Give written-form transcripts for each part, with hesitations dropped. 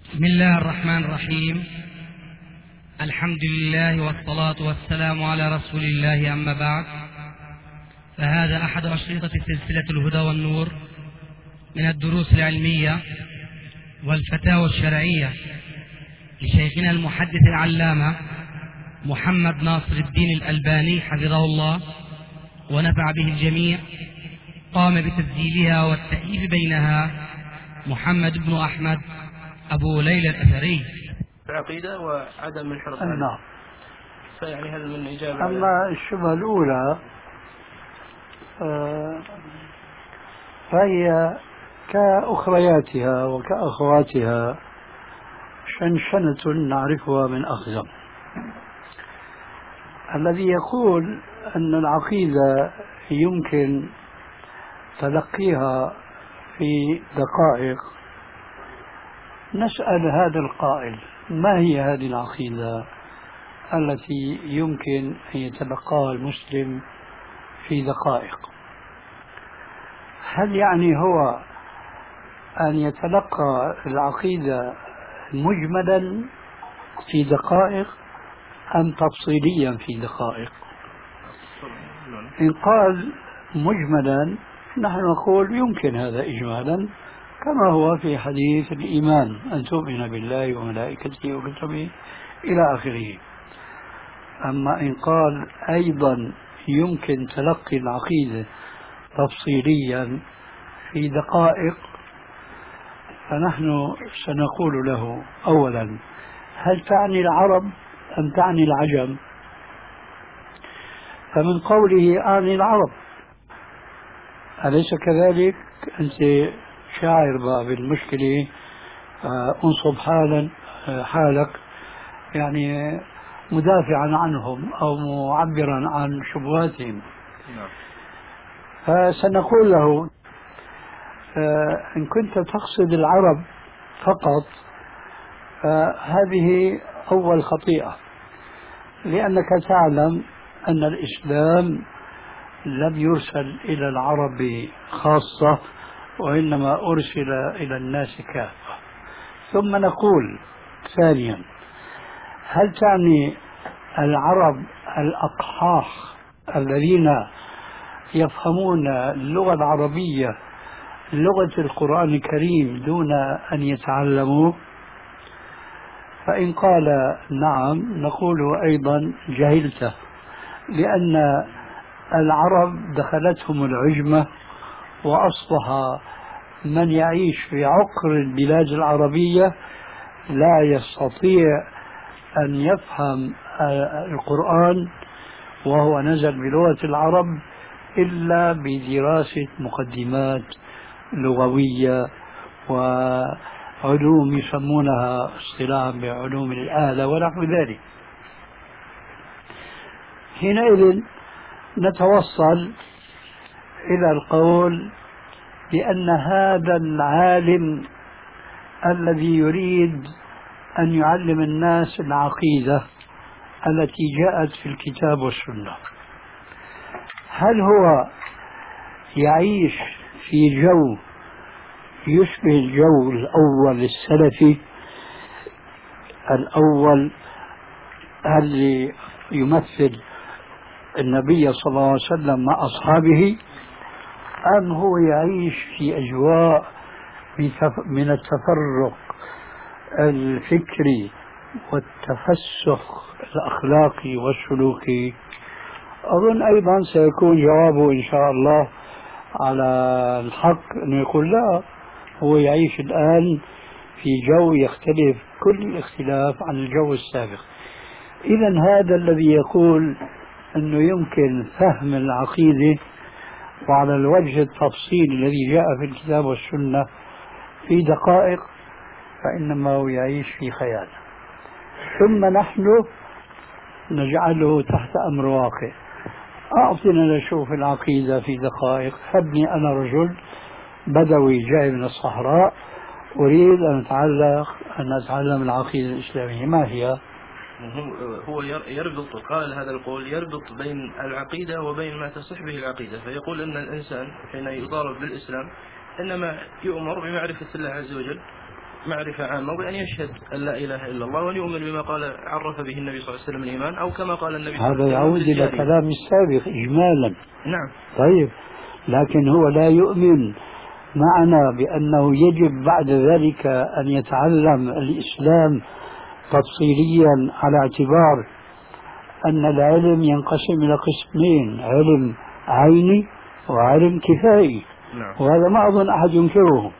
بسم الله الرحمن الرحيم. الحمد لله والصلاة والسلام على رسول الله، أما بعد، فهذا أحد أشرطة سلسلة الهدى والنور من الدروس العلمية والفتاوى الشرعية لشيخنا المحدث العلامة محمد ناصر الدين الألباني حفظه الله ونفع به الجميع. قام بتسجيلها والتأليف بينها محمد بن أحمد أبو ليلى الأثري. العقيدة وعدم الحرص عليه. نعم. فيعني هل من إجابة؟ أما الشبهة الأولى فهي كأخرياتها وكأخواتها شنشنة نعرفها من أخزم. الذي يقول أن العقيدة يمكن تلقيها في دقائق، نسأل هذا القائل: ما هي هذه العقيدة التي يمكن أن يتلقاها المسلم في دقائق؟ هل يعني هو أن يتلقى العقيدة مجملا في دقائق أم تفصيليا في دقائق؟ إن قال مجملا نحن نقول يمكن هذا إجمالا، كما هو في حديث الإيمان أن تؤمن بالله وملائكته وكتبه إلى آخره. أما إن قال أيضا يمكن تلقي العقيدة تفصيليا في دقائق، فنحن سنقول له: أولا، هل تعني العرب أم تعني العجم؟ فمن قوله أعني العرب، أليس كذلك؟ أنت شاعر بالمشكلة، انصب حالك يعني مدافعا عنهم أو معبرا عن شبهاتهم. فسنقول له: إن كنت تقصد العرب فقط فهذه أول خطيئة، لأنك تعلم أن الإسلام لم يرسل إلى العرب خاصة، وإنما أرسل إلى الناس كافة. ثم نقول ثانيا: هل تعني العرب الأقحاح الذين يفهمون اللغة العربية لغة القرآن الكريم دون أن يتعلموا؟ فإن قال نعم نقول أيضا: جهلته، لأن العرب دخلتهم العجمة، وأصبح من يعيش في عقر البلاد العربية لا يستطيع أن يفهم القرآن وهو نزل بلغة العرب إلا بدراسة مقدمات لغوية وعلوم يسمونها اصطلاحا بعلوم الآلة ونحو ذلك. حينئذ نتوصل إلى القول بأن هذا العالم الذي يريد أن يعلم الناس العقيدة التي جاءت في الكتاب والسنة، هل هو يعيش في جو يشبه الجو الأول السلفي الأول الذي يمثل النبي صلى الله عليه وسلم مع أصحابه، أم هو يعيش في أجواء من التفرق الفكري والتفسخ الأخلاقي والسلوكي؟ أظن أيضا سيكون جوابه إن شاء الله على الحق أنه يقول لا، هو يعيش الآن في جو يختلف كل الاختلاف عن الجو السابق. إذن هذا الذي يقول أنه يمكن فهم العقيدة وعلى الوجه التفصيلي الذي جاء في الكتاب والسنة في دقائق، فإنما هو يعيش في خيال. ثم نحن نجعله تحت أمر واقع: أعطنا نشوف العقيدة في دقائق. هبني أنا رجل بدوي جاي من الصحراء أريد أن أتعلم العقيدة الإسلامية، ما هي؟ هو يربط، قال هذا القول يربط بين العقيدة وبين ما تصح به العقيدة، فيقول أن الإنسان حين يطالب بالإسلام إنما يؤمر بمعرفة الله عز وجل معرفة عامة، وبأن يشهد أن لا إله إلا الله وأن يؤمن بما قال عرف به النبي صلى الله عليه وسلم الإيمان، أو كما قال النبي صلى الله عليه وسلم هذا يعود إلى للجارية. كلام السابق إجمالا. نعم. طيب، لكن هو لا يؤمن معنا بأنه يجب بعد ذلك أن يتعلم الإسلام تفصيليا، على اعتبار أن العلم ينقسم إلى قسمين: علم عيني وعلم كفائي. نعم. وهذا ما أظن أحد ينكره.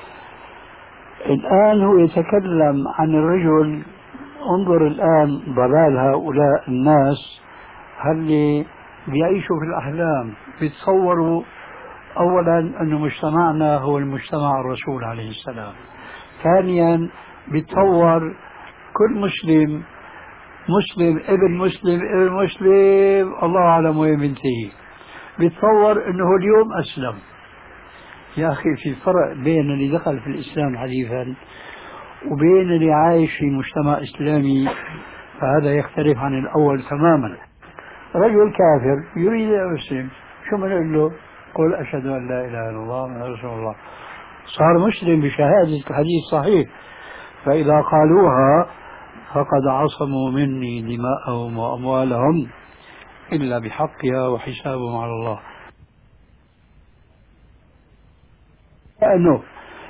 الآن هو يتكلم عن الرجل. انظر الآن ضلال هؤلاء الناس، هل بيعيشوا في الأحلام، بيتصوروا أولا أن مجتمعنا هو المجتمع الرسول عليه السلام. ثانيا بيتصور كل مسلم ابن مسلم الله أعلم وين بينتهي، بيتصور أنه اليوم أسلم. يا أخي، في فرق بين اللي دخل في الإسلام حديثا وبين اللي عايش في مجتمع إسلامي، فهذا يختلف عن الأول تماما. رجل كافر يريد أن يسلم، شو بنقول له؟ قل أشهد أن لا إله إلا الله محمد رسول الله. صار مسلم بشهادة الحديث صحيح. فإذا قالوها فقد عصموا مني دماءهم وأموالهم إلا بحقها وحسابهم على الله. لأنه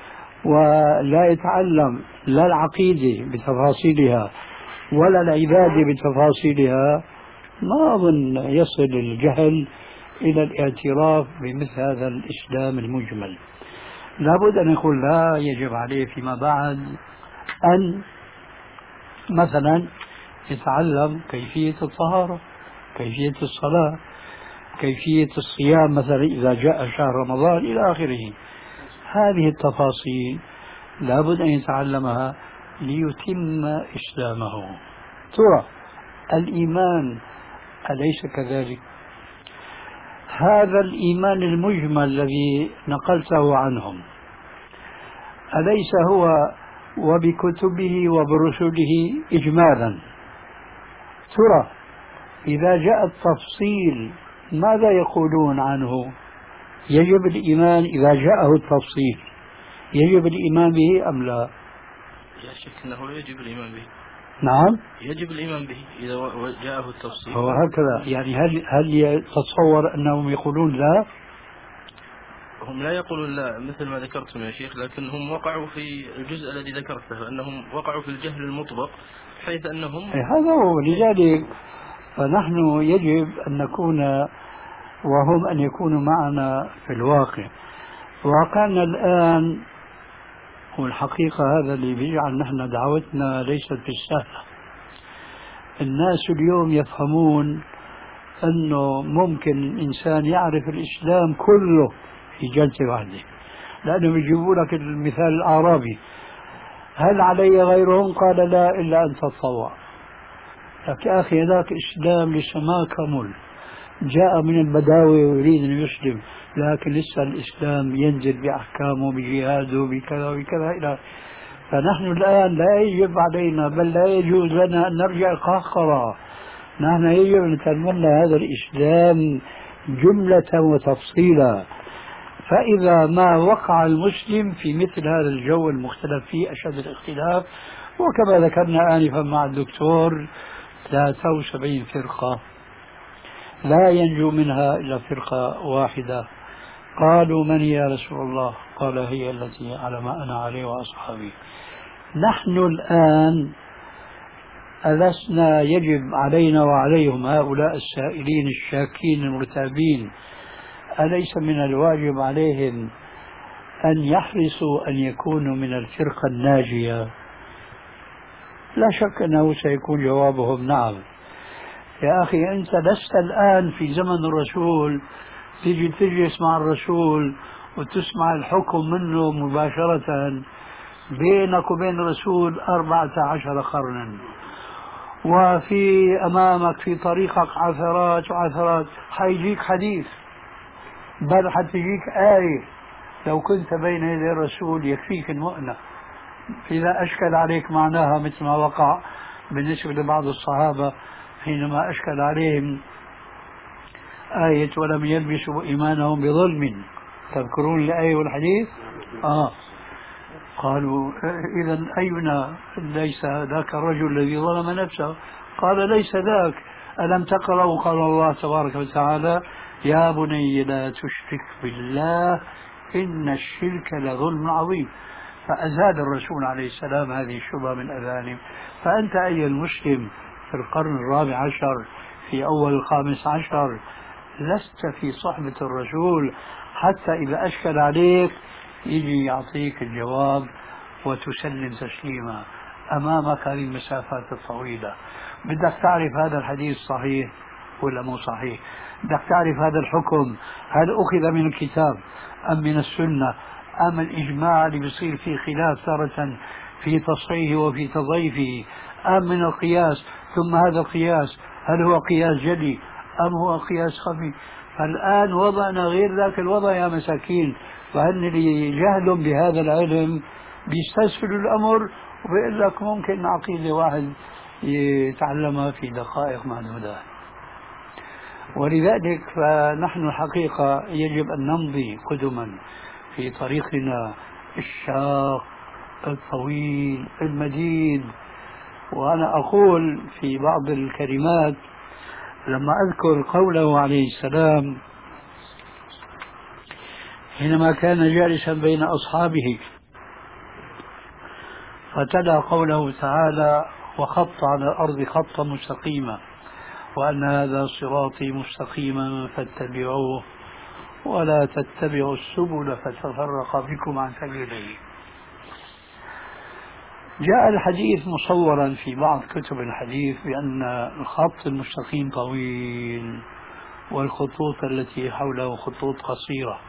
ولا يتعلم لا العقيدة بتفاصيلها ولا العبادة بتفاصيلها، ما أظن يصل الجهل إلى الاعتراف بمثل هذا الإسلام المجمل. لابد أن يقول لا، يجب عليه فيما بعد أن مثلا يتعلم كيفية الطهارة، كيفية الصلاة، كيفية الصيام مثلا إذا جاء شهر رمضان إلى آخره. هذه التفاصيل لابد أن يتعلمها ليتم إسلامه. ترى الإيمان أليس كذلك؟ هذا الإيمان المجمل الذي نقلته عنهم أليس هو وبكتبه وبرسله إجمالا؟ ترى إذا جاء التفصيل ماذا يقولون عنه؟ يجب الإيمان إذا جاءه التفصيل، يجب الإيمان به أم لا؟ لا شك أنه لا يجب الإيمان به. نعم، يجب الإيمان به إذا جاءه التفصيل. هو هكذا يعني. هل تتصور أنهم يقولون لا؟ هم لا يقولون لا مثل ما ذكرتم يا شيخ، لكن هم وقعوا في الجزء الذي ذكرته، أنهم وقعوا في الجهل المطبق، حيث أنهم هذا هو. لذلك فنحن يجب أن نكون وهم أن يكونوا معنا في الواقع. واقعنا الآن والحقيقة هذا اللي بيجعل نحن دعوتنا ليست بالسهلة. الناس اليوم يفهمون أنه ممكن الإنسان يعرف الإسلام كله في جلسة واحدة، لأنهم يجيبوا لك المثال الأعرابي: هل علي غيرهم؟ قال لا إلا أن تتطوع. لك يا أخي، ذاك إسلام لسه ما كمل، جاء من البداوة ويريد أن يسلم، لكن لسه الإسلام ينزل بأحكامه بجهاده بكذا وكذا إلى. فنحن الآن لا يجب علينا، بل لا يجوز لنا أن نرجع قهقرة. نحن يجب أن نتمنى هذا الإسلام جملة وتفصيلا. فإذا ما وقع المسلم في مثل هذا الجو المختلف فيه أشد الاختلاف، وكما ذكرنا آنفا مع الدكتور 73 فرقة لا ينجو منها إلا فرقة واحدة. قالوا من هي يا رسول الله؟ قال هي التي على ما أنا عليه وأصحابي. نحن الآن ألسنا يجب علينا وعليهم هؤلاء السائلين الشاكين المرتابين، أليس من الواجب عليهم أن يحرصوا أن يكونوا من الفرقة الناجية؟ لا شك أنه سيكون جوابهم نعم. يا أخي، أنت لست الآن في زمن الرسول تيجي تجلس مع الرسول وتسمع الحكم منه مباشرة. بينك وبين الرسول 14 قرنا، وفي أمامك في طريقك عثرات وعثرات. حيجيك حديث، بل حتجيك آية لو كنت بين يدي الرسول يكفيك المؤنة. إذا أشكل عليك معناها مثل ما وقع بالنسبة لبعض الصحابة حينما أشكل عليهم آية ولم يلبسوا إيمانهم بظلم. تذكرون الآية والحديث؟ قالوا إذا أينا ليس ذاك الرجل الذي ظلم نفسه؟ قال ليس ذاك. ألم تقرأوا قال الله تبارك وتعالى يا بني لا تشرك بالله إن الشرك لظلم عظيم. فأزال الرسول عليه السلام هذه الشبهة من أذانهم. فأنت أيها المسلم في القرن الرابع عشر في أول الخامس عشر لست في صحبة الرسول حتى إذا أشكل عليك يجي يعطيك الجواب وتسلم تسليما أمامك هذه المسافات الطويلة. بدك تعرف هذا الحديث صحيح ولا مو صحيح؟ بدك تعرف هذا الحكم هل أخذ من الكتاب أم من السنة أم الإجماع اللي بيصير فيه خلاف تارة في تصحيحه وفي تضعيفه أم من القياس؟ ثم هذا القياس هل هو قياس جلي أم هو قياس خفي؟ فالآن وضعنا غير ذاك الوضع يا مساكين. فهن اللي جهل بهذا العلم بيستسهلوا الأمر وبيقول لك ممكن عقيدة واحد يتعلمها في دقائق معدودات. ولذلك فنحن الحقيقة يجب أن نمضي قدما في طريقنا الشاق الطويل المديد. وأنا أقول في بعض الكلمات لما أذكر قوله عليه السلام حينما كان جالسا بين أصحابه فتلا قوله تعالى وخط على الأرض خطا مستقيما وأن هذا صراطي مستقيما فاتبعوه ولا تتبعوا السبل فتفرق بكم عن سبيله. جاء الحديث مصورا في بعض كتب الحديث بأن الخط المستقيم طويل والخطوط التي حوله خطوط قصيرة.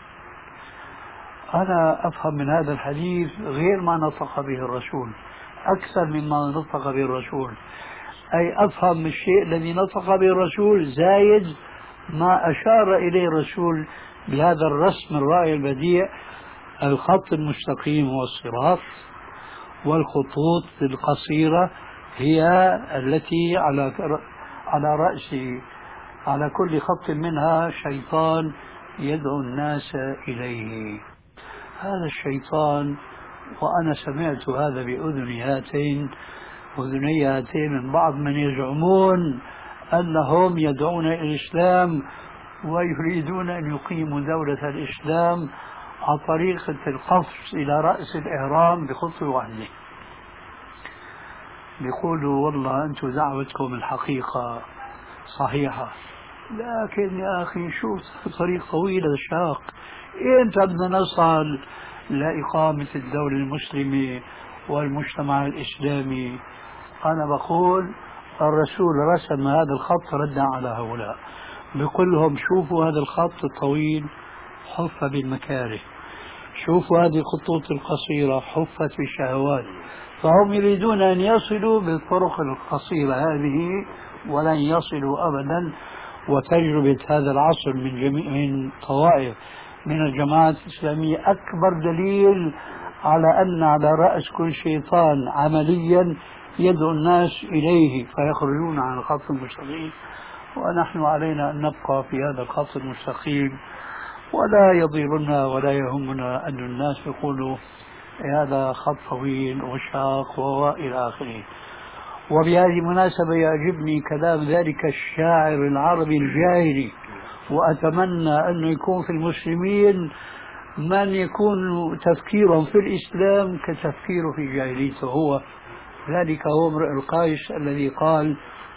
أنا أفهم من هذا الحديث غير ما نطق به الرسول أكثر مما نطق به الرسول، أي أفهم الشيء الذي نطق به الرسول زايد ما أشار إليه الرسول بهذا الرسم الرائع البديع. الخط المستقيم هو الصراط والخطوط القصيرة هي التي على رأس على كل خط منها شيطان يدعو الناس إليه. هذا الشيطان وأنا سمعت هذا بأذني هاتين من بعض من يزعمون أنهم يدعون إلى الإسلام ويريدون أن يقيموا دولة الإسلام عن طريقة القفز إلى رأس الإهرام بخطوة واحدة. بيقولوا والله أنتم دعوتكم الحقيقة صحيحة، لكن يا أخي شوف طريق طويل شاق، إمتى بدنا نصل لإقامة الدولة المسلمة والمجتمع الإسلامي؟ أنا بقول الرسول رسم هذا الخط ردا على هؤلاء، بيقول لهم شوفوا هذا الخط الطويل حف بالمكاره، شوفوا هذه الخطوط القصيرة حفت بالشهوات، فهم يريدون أن يصلوا بالطرق القصيرة هذه ولن يصلوا أبدا. وتجربة هذا العصر من طوائف من الجماعات الإسلامية أكبر دليل على أن على رأس كل شيطان عمليا يدعو الناس إليه فيخرجون عن الخط المستقيم. ونحن علينا أن نبقى في هذا الخط المستقيم ولا يضيرنا ولا يهمنا أن الناس يقولوا هذا خط طويل وشاق وإلى آخره. وبهذه المناسبة يعجبني كلام ذلك الشاعر العربي الجاهلي، وأتمنى أن يكون في المسلمين من يكون تفكيرهم في الإسلام كتفكيره في جاهليته هو. ذلك هو امرؤ القيس الذي قال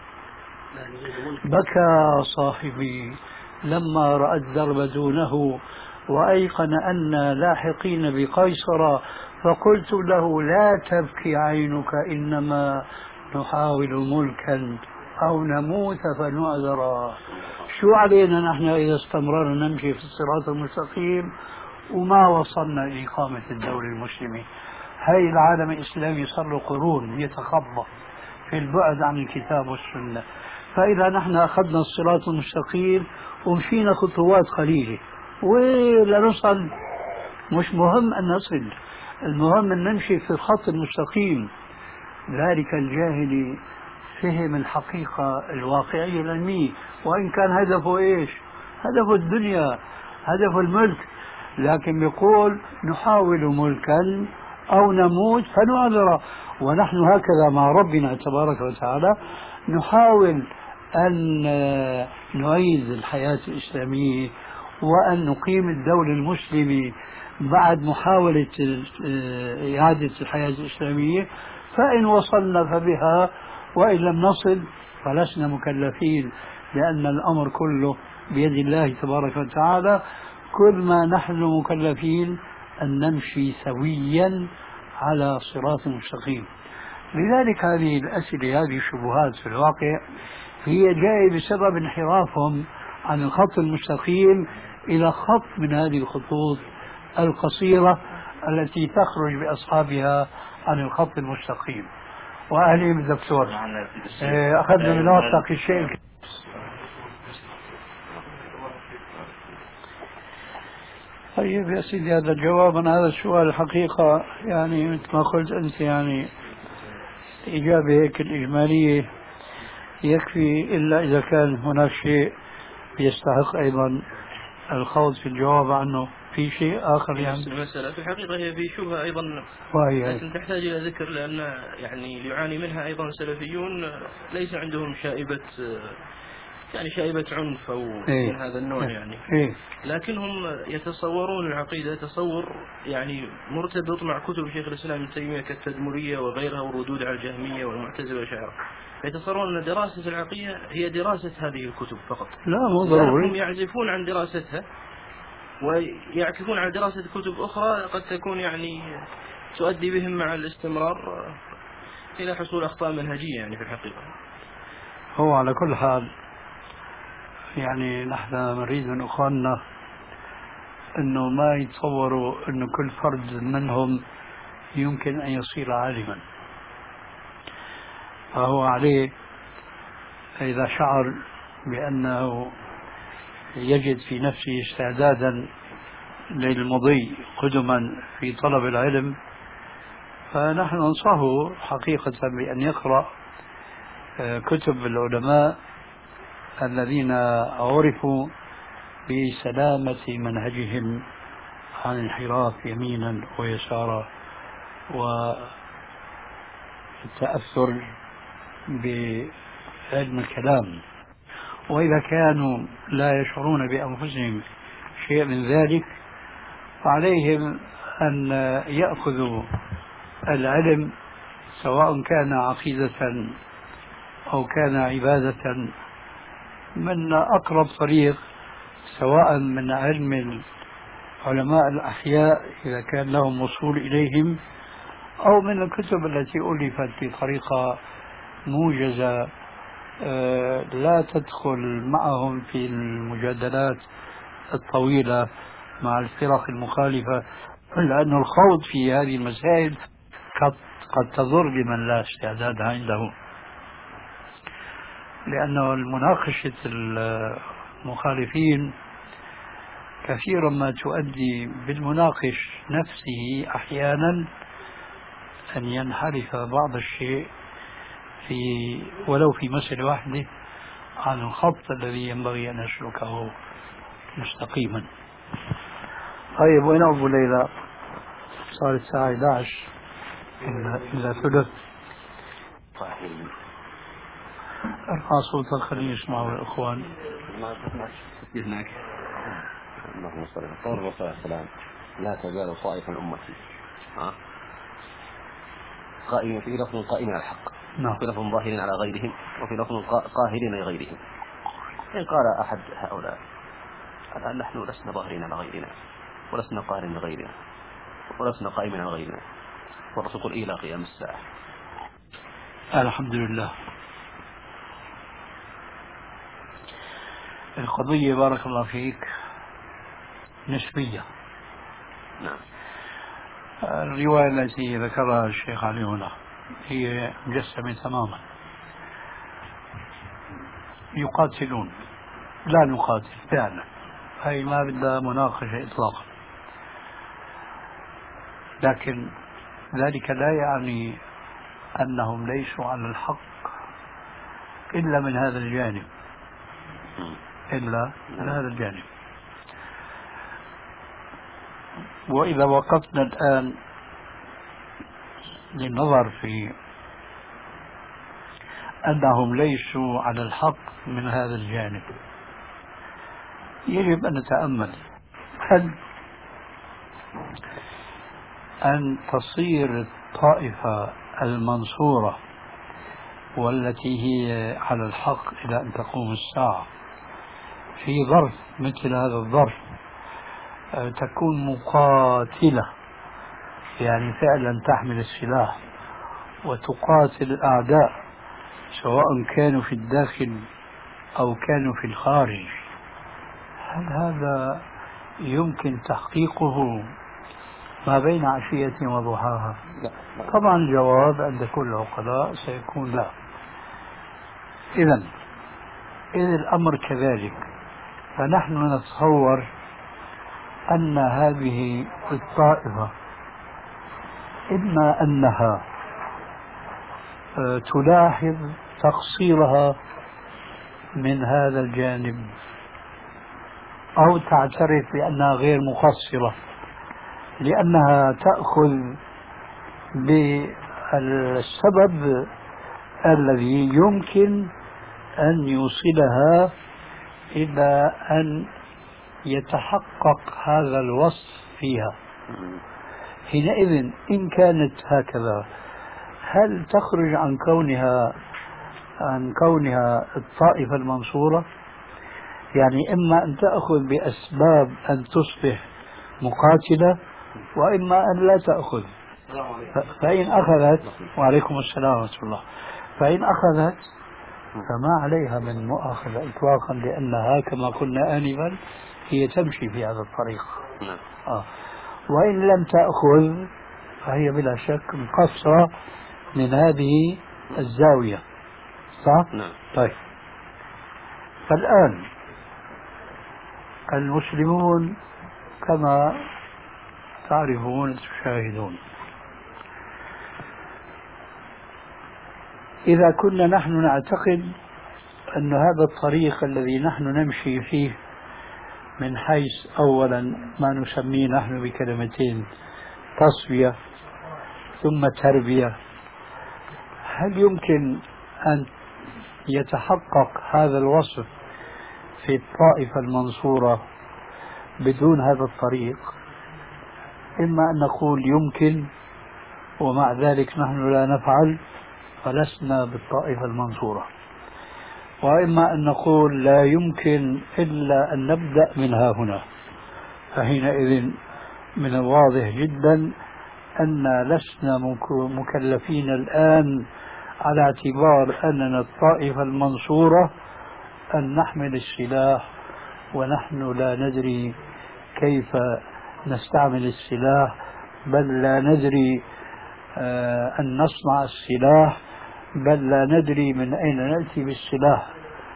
بكى صاحبي لما رأى الدرب دونه وأيقن أن لاحقين بقيصر فقلت له لا تبكي عينك إنما نحاول ملكا أو نموت فنعذر. شو علينا نحن إذا استمررنا نمشي في الصراط المستقيم وما وصلنا لإقامة الدولة المسلمة؟ هاي العالم الإسلامي صار له قرون يتخبط في البعد عن الكتاب والسنة. فإذا نحن أخذنا الصراط المستقيم ومشينا خطوات قليلة ولا نصل، مش مهم أن نصل، المهم أن نمشي في الخط المستقيم. ذلك الجاهلي فهم الحقيقة الواقعية العلمية، وإن كان هدفه إيش؟ هدفه الدنيا، هدفه الملك، لكن يقول نحاول ملكا أو نموت فنعذر. ونحن هكذا مع ربنا تبارك وتعالى نحاول أن نعيد الحياة الإسلامية وأن نقيم الدولة المسلمة بعد محاولة إعادة الحياة الإسلامية. فإن وصلنا فبها، وإن لم نصل فلسنا مكلفين، لأن الأمر كله بيد الله تبارك وتعالى. كل ما نحن مكلفين أن نمشي سويا على صراط مستقيم. لذلك هذه الأسئلة، هذه الشبهات في الواقع هي جاية بسبب انحرافهم عن الخط المستقيم إلى خط من هذه الخطوط القصيرة التي تخرج بأصحابها عن الخط المستقيم. وأهلي بالدكتور أخذنا من وثق الشيء. طيب يا سيدي، هذا الجواب عن هذا السؤال الحقيقة يعني مثل ما قلت أنت، يعني إجابة هيك الإجمالية يكفي، إلا إذا كان هناك شيء يستحق أيضا الخوض في الجواب عنه. في شيء آخر يعني المسألة في الحقيقة هي في شبهة أيضا، لكن تحتاج إلى ذكر، لأن يعني يعاني منها أيضا سلفيون ليس عندهم شائبة عنف أو من هذا النوع يعني، لكنهم يتصورون العقيدة تصور يعني مرتبط مع كتب شيخ الإسلام ابن تيمية كالتدمرية وغيرها والردود على الجهمية والمعتزلة والأشاعرة. يتصورون أن دراسة العقيدة هي دراسة هذه الكتب فقط. لا، مو ضروري. هم يعزفون عن دراستها ويعكفون على دراسة كتب أخرى قد تكون يعني تؤدي بهم مع الاستمرار إلى حصول أخطاء منهجية يعني في الحقيقة. هو على كل حال يعني نحن نريد من أخواننا أنه ما يتصوروا أنه كل فرد منهم يمكن أن يصير عالما. فهو عليه إذا شعر بأنه يجد في نفسه استعدادا للمضي قدما في طلب العلم، فنحن ننصحه حقيقة بأن يقرأ كتب العلماء الذين عرفوا بسلامة منهجهم عن انحراف يمينا ويسارا والتأثر بعلم الكلام. وإذا كانوا لا يشعرون بأنفسهم شيء من ذلك فعليهم أن يأخذوا العلم سواء كان عقيدة أو كان عبادة من أقرب طريق، سواء من علم علماء الأحياء إذا كان لهم وصول إليهم، أو من الكتب التي ألفت بطريقة موجزة لا تدخل معهم في المجادلات الطويلة مع الفرق المخالفة، لأن الخوض في هذه المسائل قد تضر بمن لا استعداد عنده، لأنه المناقشة المخالفين كثيرا ما تؤدي بالمناقش نفسه أحيانا أن ينحرف بعض الشيء ولو في مسألة واحدة عن الخط الذي ينبغي أن يسلكه مستقيما. طيب، وين أبو ليلى؟ صار الساعة 11 إلا ثلث. ارفع صوتك خليني يسمعوا الإخوان. هناك. اللهم صل على قول الرسول عليه السلام: لا تزال طائفة من أمتي قائمين في لفظ قائمين على الحق، في لفظ ظاهرين على غيرهم، وفي لفظ قاهرين لغيرهم. إن قال أحد هؤلاء: الآن نحن لسنا ظاهرين على غيرنا، ولسنا قاهرين لغيرنا، ولسنا قائمين على غيرنا، والرسول يقول إلى قيام الساعة. الحمد لله. القضية بارك الله فيك نسبية. نعم. الرواية التي ذكرها الشيخ علي هنا هي مجسمة تماما. يقاتلون، لا نقاتل فعلا، هي ما بدها مناقشة إطلاقا، لكن ذلك لا يعني أنهم ليسوا على الحق إلا من هذا الجانب، إلا من هذا الجانب. وإذا وقفنا الآن للنظر في أنهم ليسوا على الحق من هذا الجانب. يجب أن نتأمل هل أن تصير الطائفة المنصورة والتي هي على الحق إلى أن تقوم الساعة في ظرف مثل هذا الظرف تكون مقاتلة، يعني فعلا تحمل السلاح وتقاتل الأعداء سواء كانوا في الداخل أو كانوا في الخارج، هل هذا يمكن تحقيقه ما بين عشية وضحاها؟ لا. طبعا الجواب عند كل العقلاء سيكون لا. إذا الأمر كذلك، فنحن نتصور أن هذه الطائفة إما أنها تلاحظ تقصيرها من هذا الجانب أو تعترف بأنها غير مقصرة لأنها تأخذ بالسبب الذي يمكن أن يوصلها إلى أن يتحقق هذا الوصف فيها. حينئذ إن كانت هكذا هل تخرج عن كونها الطائفة المنصورة؟ يعني إما أن تأخذ بأسباب أن تصبح مقاتلة وإما أن لا تأخذ. فإن أخذت، وعليكم السلام ورحمة الله، فإن أخذت فما عليها من مؤاخذة إطلاقا، لأنها كما قلنا آنفا هي تمشي في هذا الطريق. وإن لم تأخذ فهي بلا شك مقصرة من هذه الزاوية، صح؟ طيب، فالآن المسلمون كما تعرفون تشاهدون، إذا كنا نحن نعتقد أن هذا الطريق الذي نحن نمشي فيه من حيث أولا ما نسميه نحن بكلمتين تصفية ثم تربية، هل يمكن أن يتحقق هذا الوصف في الطائفة المنصورة بدون هذا الطريق؟ إما أن نقول يمكن ومع ذلك نحن لا نفعل فلسنا بالطائفة المنصورة، وإما أن نقول لا يمكن إلا أن نبدأ من ها هنا، فحينئذ من الواضح جدا أن لسنا مكلفين الآن على اعتبار أننا الطائفة المنصورة أن نحمل السلاح ونحن لا ندري كيف نستعمل السلاح، بل لا ندري أن نصنع السلاح، بل لا ندري من أين نأتي بالسلاح.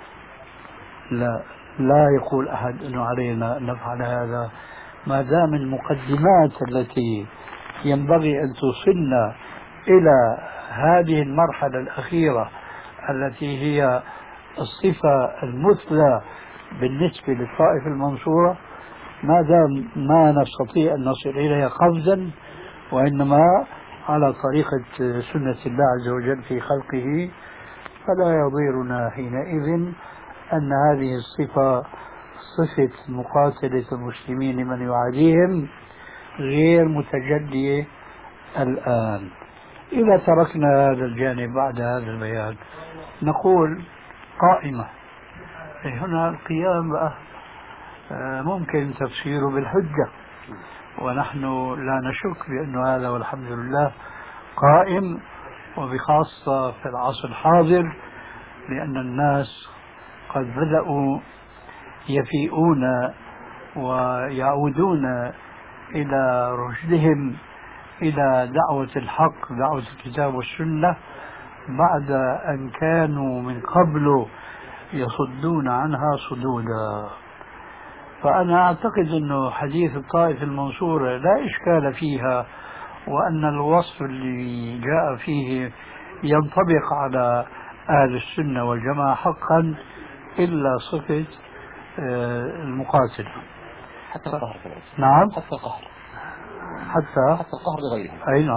لا يقول أحد أنه علينا أن نفعل هذا ما دام المقدمات التي ينبغي أن توصلنا إلى هذه المرحلة الأخيرة التي هي الصفة المثلى بالنسبة للطائفة المنصورة، ما دام ما نستطيع أن نصل إليها قفزا وإنما على طريقة سنة الله عز وجل في خلقه، فلا يضيرنا حينئذ أن هذه الصفة صفة مقاتلة المسلمين من يعاديهم غير متجلية الآن. إذا تركنا هذا الجانب بعد هذا البيان نقول قائمة. هنا القيام بقى ممكن تفسيره بالحجة، ونحن لا نشك بأن هذا والحمد لله قائم، وبخاصة في العصر الحاضر لأن الناس قد بدأوا يفيئون ويعودون إلى رشدهم إلى دعوة الحق، دعوة الكتاب والسنة، بعد أن كانوا من قبل يصدون عنها صدودا. فأنا أعتقد أنه حديث الطائفة المنصورة لا إشكال فيها، وأن الوصف اللي جاء فيه ينطبق على أهل السنة والجماعة حقا، إلا صفة المقاتل حتى القهر. نعم، حتى القهر، حتى القهر لغيرهم. أي نعم.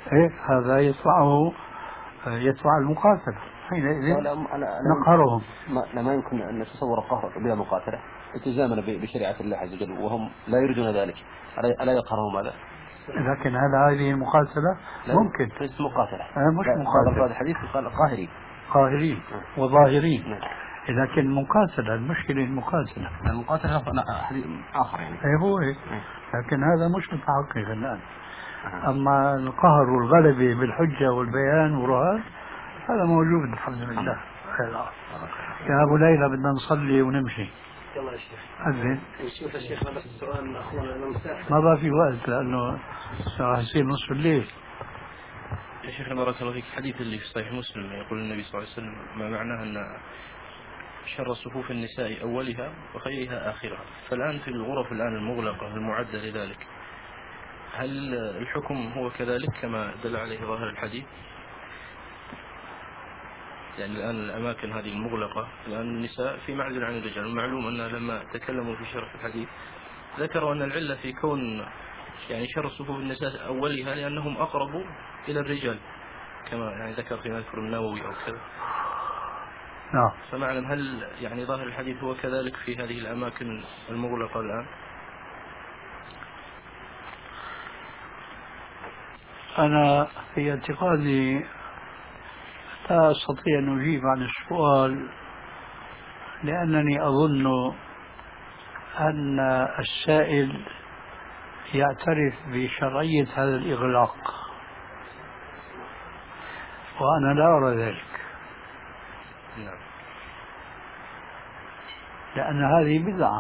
إيه هذا يدفع المقاتلة حينئذ نقهرهم. ما يمكن أن نتصور القهر بلا مقاتلة التزاما بشريعة الله عز وجل وهم لا يريدون ذلك، ألا يقهرهم هذا؟ لكن هذه المقاتلة ممكن ليست مقاتلة، مش مقاتلة. هذا الحديث قال قاهرين وظاهرين. لكن مقاتلة، المشكلة المقاتلة حديث آخر يعني. هو لكن هذا مش متحقق الآن. أما القهر والغلبة بالحجة والبيان والرهان هذا موجود الحمد لله. يا أبو ليلى بدنا نصلي ونمشي. يلا يا شيخ. أذن. شوف يا شيخ بس السؤال أخونا ما بقى في وقت لأنه راح يصير نصف الليل. يا شيخ بارك الله فيك، الحديث اللي في صحيح مسلم يقول النبي صلى الله عليه وسلم ما معناه أن شر صفوف النساء أولها وخيرها آخرها، فالآن في الغرف الآن المغلقة المعدة لذلك، هل الحكم هو كذلك كما دل عليه ظاهر الحديث؟ يعني الآن الأماكن هذه المغلقة الآن النساء في معزل عن الرجال، معلوم أن لما تكلموا في شرح الحديث ذكروا أن العلة في كون يعني شر صفوف النساء أولها لأنهم أقرب إلى الرجال كما يعني ذكر في مذكر النووي أو كذا. نعم. فمعلم هل يعني ظاهر الحديث هو كذلك في هذه الأماكن المغلقة الآن؟ أنا في اعتقادي لا أستطيع أن أجيب عن السؤال، لأنني أظن أن السائل يعترف بشرعية هذا الإغلاق، وأنا لا أرى ذلك. لأن هذه بدعة.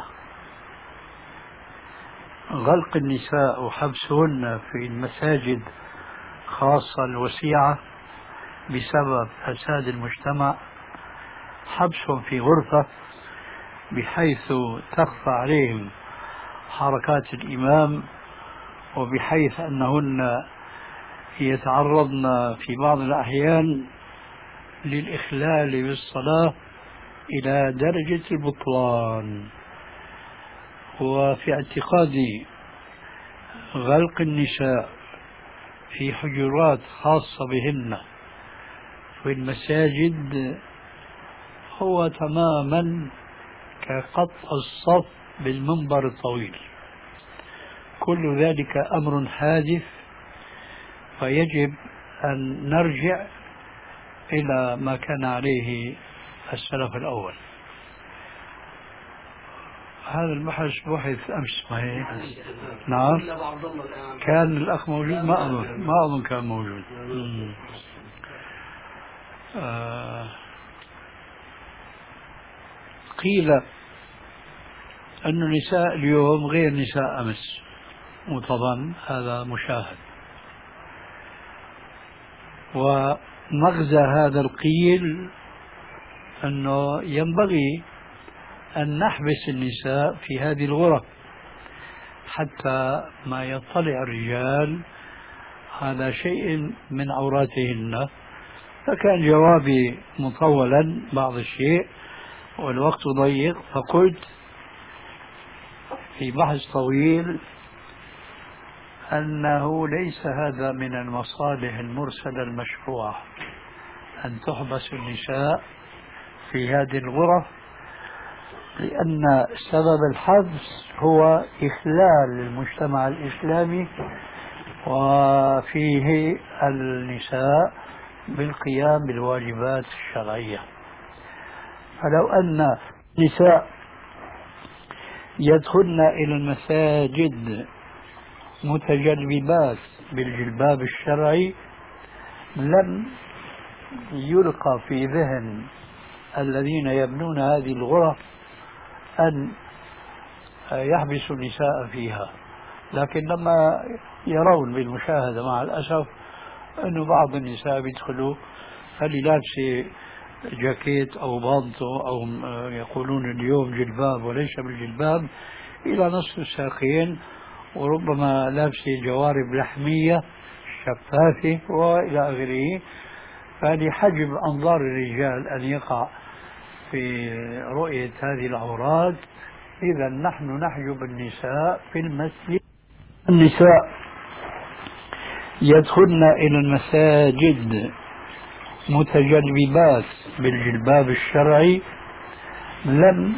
غلق النساء وحبسهن في المساجد خاصة الوسيعة بسبب فساد المجتمع، حبسهم في غرفة بحيث تخفى عليهم حركات الإمام، وبحيث أنهن يتعرضن في بعض الأحيان للإخلال بالصلاة إلى درجة البطلان. وفي اعتقادي غلق النساء في حجرات خاصة بهن في المساجد هو تماما كقطع الصف بالمنبر الطويل. كل ذلك أمر حادث، فيجب أن نرجع إلى ما كان عليه السلف الأول. هذا البحث بحث أمس ما هي؟ نعم. كان الأخ موجود؟ ما أظن كان موجود. قيل أن النساء اليوم غير نساء أمس، متظن هذا مشاهد. ومغزى هذا القيل أنه ينبغي أن نحبس النساء في هذه الغرف حتى ما يطلع الرجال على شيء من عوراتهن. فكان جوابي مطولا بعض الشيء والوقت ضيق، فقلت في بحث طويل أنه ليس هذا من المصالح المرسلة المشروعة أن تحبس النساء في هذه الغرف، لأن سبب الحبس هو إخلال المجتمع الإسلامي وفيه النساء بالقيام بالواجبات الشرعية. فلو أن النساء يدخلن إلى المساجد متجلبات بالجلباب الشرعي لم يلقى في ذهن الذين يبنون هذه الغرف أن يحبسوا النساء فيها. لكن لما يرون بالمشاهدة مع الأسف أنه بعض النساء بيدخلوا هل لابسة جاكيت أو بانطو أو يقولون اليوم جلباب وليس بالجلباب إلى نصف الساقين، وربما لابسة جوارب لحمية شفافة وإلى آخره. فلحجب أنظار الرجال أن يقع في رؤية هذه العورات، إذا نحن نحجب النساء في المسجد. النساء يدخلن إلى المساجد متجلبات بالجلباب الشرعي لم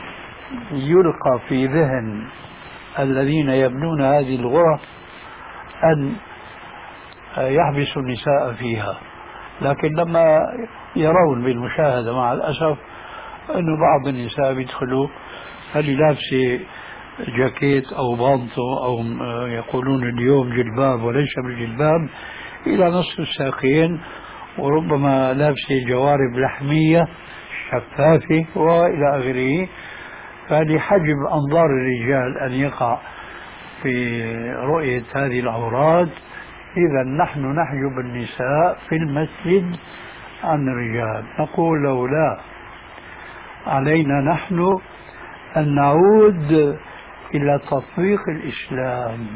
يلقى في ذهن الذين يبنون هذه الغرف أن يحبسوا النساء فيها. لكن لما يرون بالمشاهدة مع الأسف أن بعض النساء بيدخلوا هل لابسة جاكيت أو بانطو أو يقولون اليوم جلباب وليس بالجلباب إلى نصف الساقين، وربما لابسة جوارب لحمية شفافة وإلى آخره. فلحجب أنظار الرجال أن يقع في رؤية هذه العورات، إذا نحن نحجب النساء في المسجد عن الرجال. نقول له لا، علينا نحن أن نعود إلى تطبيق الإسلام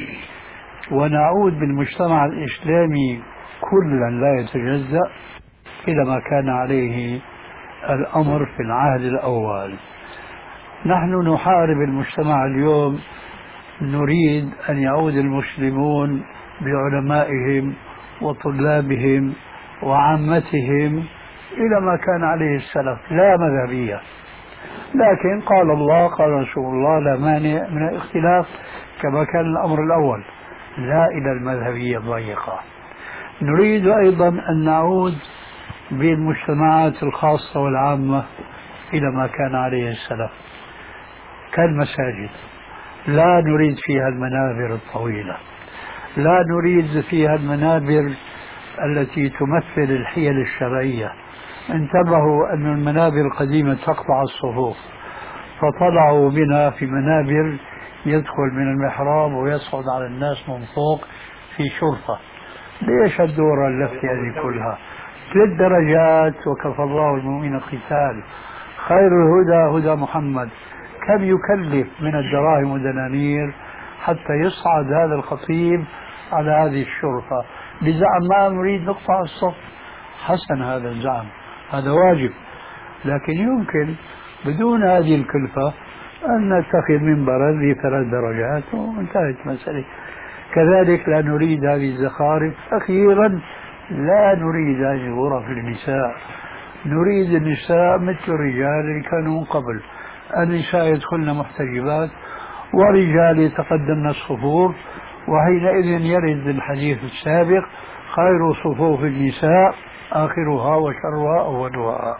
ونعود بالمجتمع الإسلامي كلا لا يتجزأ إلى ما كان عليه الأمر في العهد الأول. نحن نحارب المجتمع اليوم، نريد أن يعود المسلمون بعلمائهم وطلابهم وعامتهم إلى ما كان عليه السلف، لا مذهبية. لكن قال الله قال رسول الله لا مانع من الاختلاف كما كان الأمر الأول، لا إلى المذهبية الضيقة. نريد أيضا أن نعود بالمجتمعات الخاصة والعامة إلى ما كان عليه السلف كالمساجد، لا نريد فيها المنابر الطويلة، لا نريد فيها المنابر التي تمثل الحيل الشرعية. انتبهوا أن المنابر القديمة تقطع الصفوف، فطلعوا بنا في منابر يدخل من المحراب ويصعد على الناس من فوق في شرفة. ليش الدورة اللفتة هذه كلها؟ 3 درجات، وكفى الله المؤمنين القتال. خير الهدى هدى محمد. كم يكلف من الدراهم والدنانير حتى يصعد هذا الخطيب على هذه الشرفة بزعم ما نريد نقطع الصف؟ حسن هذا الزعم، هذا واجب، لكن يمكن بدون هذه الكلفة أن نتخذ منبرا ذي 3 درجات وانتهت المسألة. كذلك لا نريد هذه الزخارف. أخيرا لا نريد هذه الغرف للنساء، نريد النساء مثل الرجال اللي كانوا من قبل. النساء يدخلن محتجبات ورجال يتقدمن الصفوف، وحينئذ يرد الحديث السابق خير صفوف النساء آخرها وشرها أولها.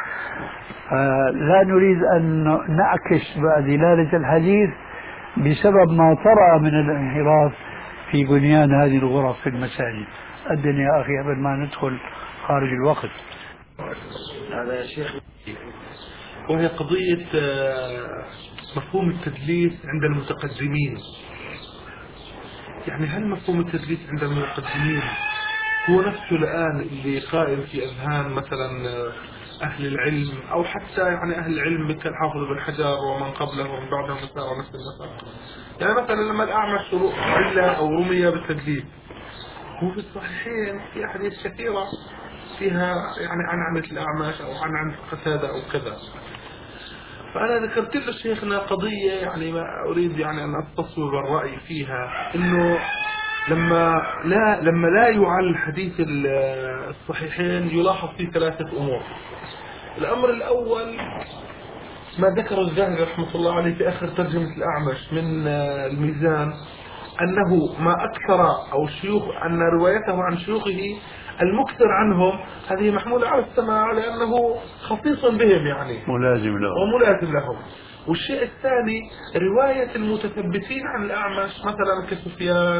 لا نريد أن نعكس دلالة الحديث بسبب ما طرأ من الانحراف في بنيان هذه الغرف في المساجد. أدني يا أخي قبل ما ندخل خارج الوقت. هذا يا شيخ، وهي قضية مفهوم التدليس عند المتقدمين. يعني هل مفهوم التدليس عند المتقدمين هو نفسه الآن اللي قائم في أذهان مثلا أهل العلم، أو حتى يعني أهل العلم مثل حافظ بن حجر ومن قبله ومن بعدهم مسار نفس المسار؟ يعني مثلا لما الأعمش علة أو رمي بالتدليس، هو في الصحيحين في أحاديث كثيرة فيها يعني عن عنة الأعمش أو عن عنة قتادة أو كذا. فأنا ذكرت له شيخنا قضية يعني ما أريد يعني أن أستصوب الرأي فيها، إنه لما لا يعل حديث الصحيحين يلاحظ فيه 3 أمور. الأمر الأول ما ذكر الذهبي رحمة الله عليه في آخر ترجمة الأعمش من الميزان، أنه ما أكثر أو شيوخ أن روايته عن شيوخه المكثر عنهم هذه محمولة على السماع لأنه خصيص بهم يعني ملازم لهم. والشيء الثاني رواية المتثبتين عن الأعمش مثلا كسفيان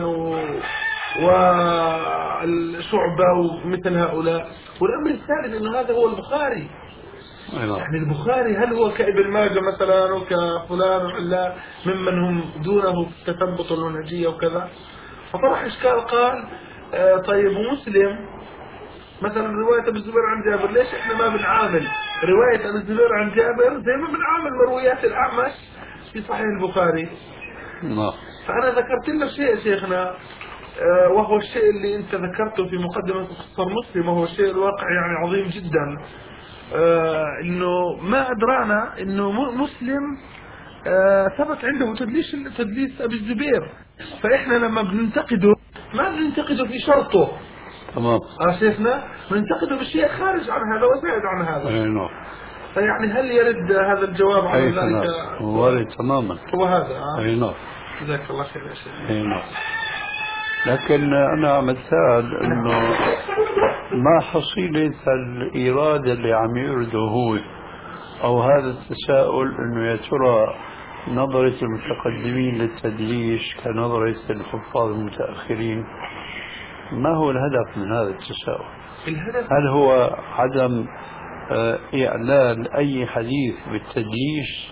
والشعبة ومثل هؤلاء. والأمر الثالث أنه هذا هو البخاري. يعني البخاري هل هو كابن ماجه مثلا وكفلان وعلا ممن هم دونه في التثبت والمنهجية وكذا؟ فطرح إشكال قال طيب مسلم مثلا رواية أبو الزبير عن جابر، ليش إحنا ما بنعامل رواية أبو الزبير عن جابر زي ما بنعامل مرويات الأعمش في صحيح البخاري؟ فأنا ذكرت له شيء شيخنا، وهو الشيء اللي أنت ذكرته في مقدمة مختصر مسلم، وهو الشيء الواقع يعني عظيم جدا. إنه ما أدرانا إنه مسلم ثبت عنده تدليس أبي الزبير، فإحنا لما بننتقده ما بننتقده في شرطه. تمام. شيخنا بننتقده بشيء خارج عن هذا وزائد عن هذا. نعم. فيعني هل يرد هذا الجواب على ذلك؟ وارد تماما. هو هذا. نعم. جزاك الله خير يا شيخ. نعم. لكن أنا عم أتساءل إنه ما حصيلة الإيراد اللي عم يرده هو، أو هذا التساؤل إنه يا ترى نظرة المتقدمين للتدليس كنظرة الحفاظ المتأخرين، ما هو الهدف من هذا التساؤل؟ هل هو عدم إعلان أي حديث بالتدليس،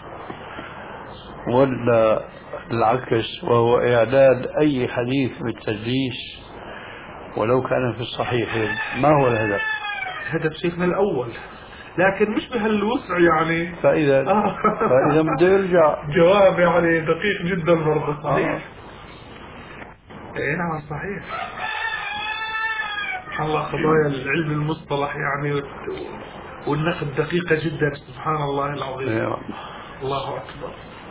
ولا العكس وهو إعلان أي حديث بالتدليس ولو كان في الصحيحين؟ ما هو الهدف؟ هدف شيخنا الأول، لكن مش بهالوسع يعني. فإذا بده يرجع جواب يعني دقيق جدا برضه. صحيح. نعم صحيح. سبحان الله، قضايا العلم المصطلح يعني والنقد دقيقة جدا. سبحان الله العظيم. الله أكبر.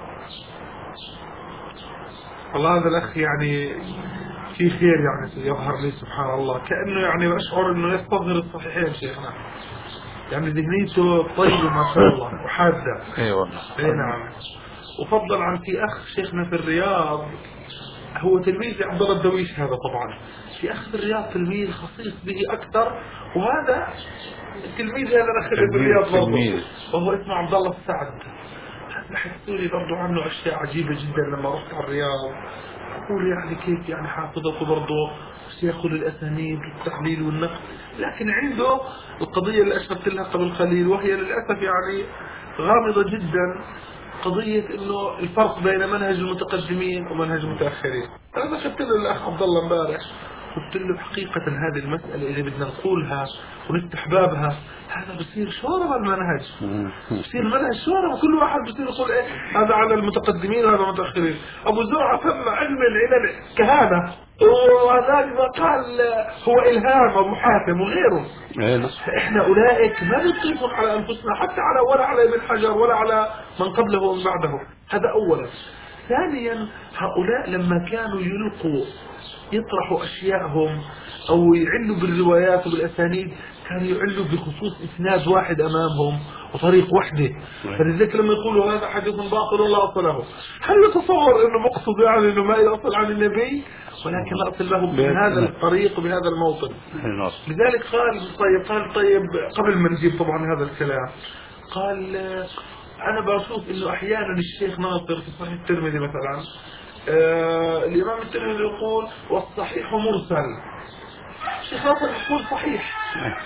والله هذا الأخ يعني في خير يعني يظهر لي. سبحان الله، كأنه يعني أشعر أنه يستصغر الصحيحين شيخنا، يعني ذهنيته طيبة ما شاء الله وحادة. ايوه. نعم. وفضل عن في أخ شيخنا في الرياض، هو تلميذ عبد الله الدويش هذا طبعا. في أخ في الرياض تلميذ خصيص به أكثر، وهذا التلميذ هذا الأخ في الرياض برضه، وهو اسمه عبد الله السعد. حسوا لي برضه عنه أشياء عجيبة جدا لما رحت على الرياض. أقول يعني كيف يعني حافظته برضه سياق الأسانيد والتحليل والنقد، لكن عنده القضية اللي أشرت لها قبل قليل، وهي للأسف يعني غامضة جدا، قضية إنه الفرق بين منهج المتقدمين ومنهج المتأخرين. أنا ذكرت له الأخ عبد الله امبارح، قلت له حقيقة هذه المسألة إذا بدنا نقولها ونفتح بابها هذا بصير شوربة المنهج، بصير المنهج شوربة، كل واحد بصير يقول إيه هذا على المتقدمين وهذا المتأخرين. أبو زرعة ثم علم العلل كهذا، وهذا ما قال هو إلهام أبو حاتم وغيره. إحنا أولئك ما نطلقهم على أنفسنا حتى على ولا على ابن حجر ولا على من قبله ومن بعده. هذا أولا. ثانيا، هؤلاء لما كانوا يطرحوا أشياءهم أو يعلوا بالروايات وبالأسانيد كانوا يعلوا بخصوص إسناد واحد أمامهم وطريق وحده. فلذلك لما يقولوا هذا حديث باطل ولا أصل له، هل يتصور أنه مقصود يعني أنه ما يأصل عن النبي، ولكن أصل له بهذا الطريق وبهذا الموطن. لذلك قال طيب قبل ما نجيب طبعا هذا الكلام، قال أنا بشوف أنه أحيانا الشيخ ناصر في صحيح الترمذي مثلا الإمام الترمذي يقول والصحيح مرسل، الشيخ ناصر يقول صحيح.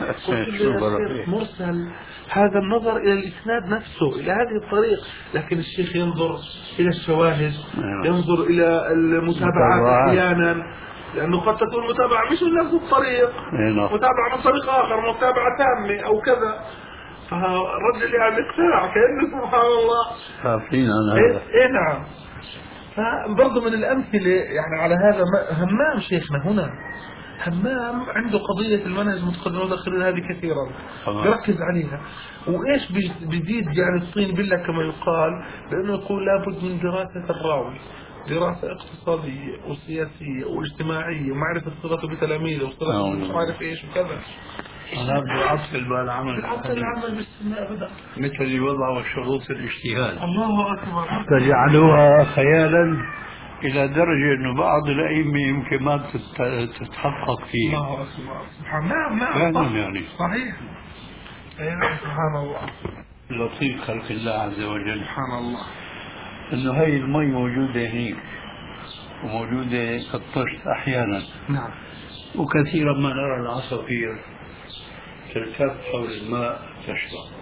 مرسل هذا النظر إلى الإسناد نفسه إلى هذه الطريق، لكن الشيخ ينظر إلى الشواهد، ينظر إلى المتابعات أحيانا، لأنه قد تكون متابعة مش من نفس الطريق، متابعة من طريق آخر، متابعة تامة أو كذا. فالرجل يعني اقتنع كأنه سبحان الله خافين عن هذا. نعم. فبرضه من الأمثلة يعني على هذا همام شيخنا هنا، همام عنده قضية المنهج المتقدم والمتأخرين هذه كثيرا يركز عليها. وإيش بيزيد يعني الطين بلة كما يقال، لأنه يقول لابد من دراسة الراوي، دراسة اقتصادية وسياسية واجتماعية ومعرفة صلته بتلاميذه وصلته مش عارف إيش وكذا. أنا بدي أعطل بالعمل بالسنة أبدا، مثل الوضع وشروط الاجتهاد. الله أكبر. تجعلوها خيالا إلى درجة إنه بعض الأئمة يمكن ما تتحقق فيه. الله أكبر. نعم يعني صحيح. سبحان الله. لطيف خلق الله عز وجل. سبحان الله. إنه هاي المي موجودة هنيك وموجودة كالطشت أحيانا. نعم. وكثيرا ما نرى العصافير تلتف حول الماء تشرب.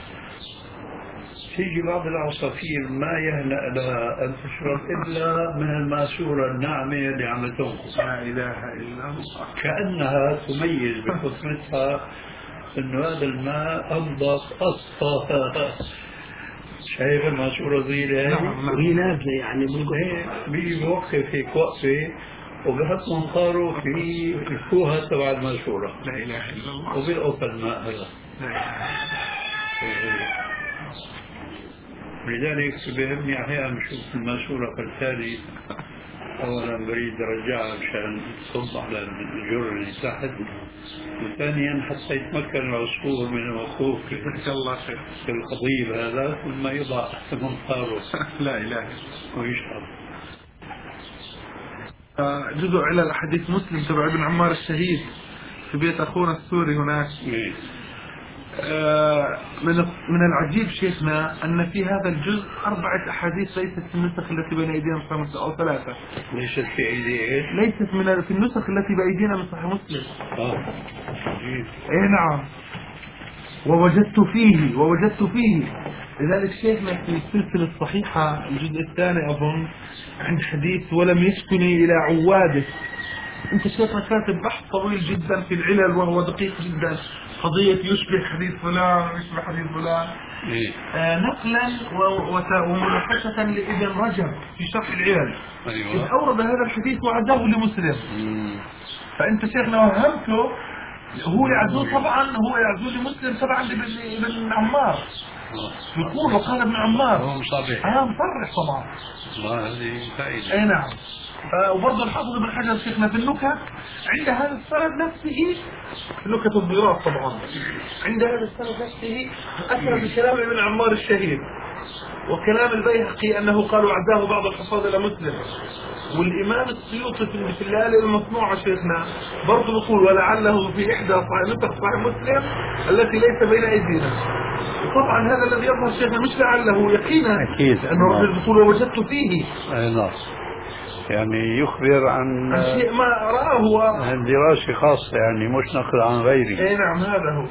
تيجي بعض العصافير ما يهنأ لها أن تشرب إلا من الماسورة الناعمة اللي عم تنقص. لا إله إلا الله. كأنها تميز بفطرتها إنه هذا الماء أنضف أصفى. شايف الماسورة صغيرة هذه؟ وهي نازلة يعني بيجي بوقف هيك وقفة وبحط منقاره في الفوهة تبع الماسورة. لا إله إلا الله. وبيلقط الماء هذا. لا إله. لذلك بيهمني أحيانا نشوف الماسورة فالتالي أولا بريد رجعها مشان تصب على الجر اللي تحت، وثانيا حتى يتمكن العصفور من الوقوف في القضيب هذا ثم يضع منقاره لا إله ويشرب. جزء على الحديث مسلم تبع ابن عمار الشهيد في بيت أخونا السوري هناك. من العجيب شيخنا أن في هذا الجزء 4 أحاديث ليست في النسخ التي بين أيدينا من صحيح مسلم، أو 3 ليست في أيدي ليست في النسخ التي بأيدينا من صحيح مسلم. عجيب. إيه نعم. ووجدت فيه لذلك شيخنا في السلسلة الصحيحة الجزء الثاني أظن عند حديث ولم يسكني إلى عواده. أنت شيخنا كاتب بحث طويل جدا في العلل وهو دقيق جدا، قضية يشبه حديث فلان ويشبه حديث فلان، نقلا ومناقشة لابن رجب في شرح العلل. إذ أورد هذا الحديث وعزاه لمسلم. فأنت شيخنا وهمته، هو يعزوه طبعا، هو يعزوه لمسلم طبعا لابن عمار. يقول وقال ابن عمار هو مصرح. مصرح طبعا. الله هذه فائدة. اي نعم. وبرضه الحافظ ابن حجر شيخنا في النكت عند هذا السند نفسه، في نكت الضياف طبعا، عند هذا السند نفسه أثر بكلام ابن عمار الشهيد وكلام البيهقي أنه قال وعزاه بعض الحفاظ إلى مسلم. والإمام السيوطي في الليالي المصنوعة شيخنا برضه يقول ولعله في إحدى نسخ صحيح مسلم التي ليس بين أيدينا. وطبعا هذا الذي يظهر شيخنا مش لعله يقينا أكيد أنه الرجل يقول ووجدت فيه. نعم. يعني يخبر عن شيء ما رآه عن دراسة خاصة، يعني مش نقل عن غيره. اي نعم هذا هو.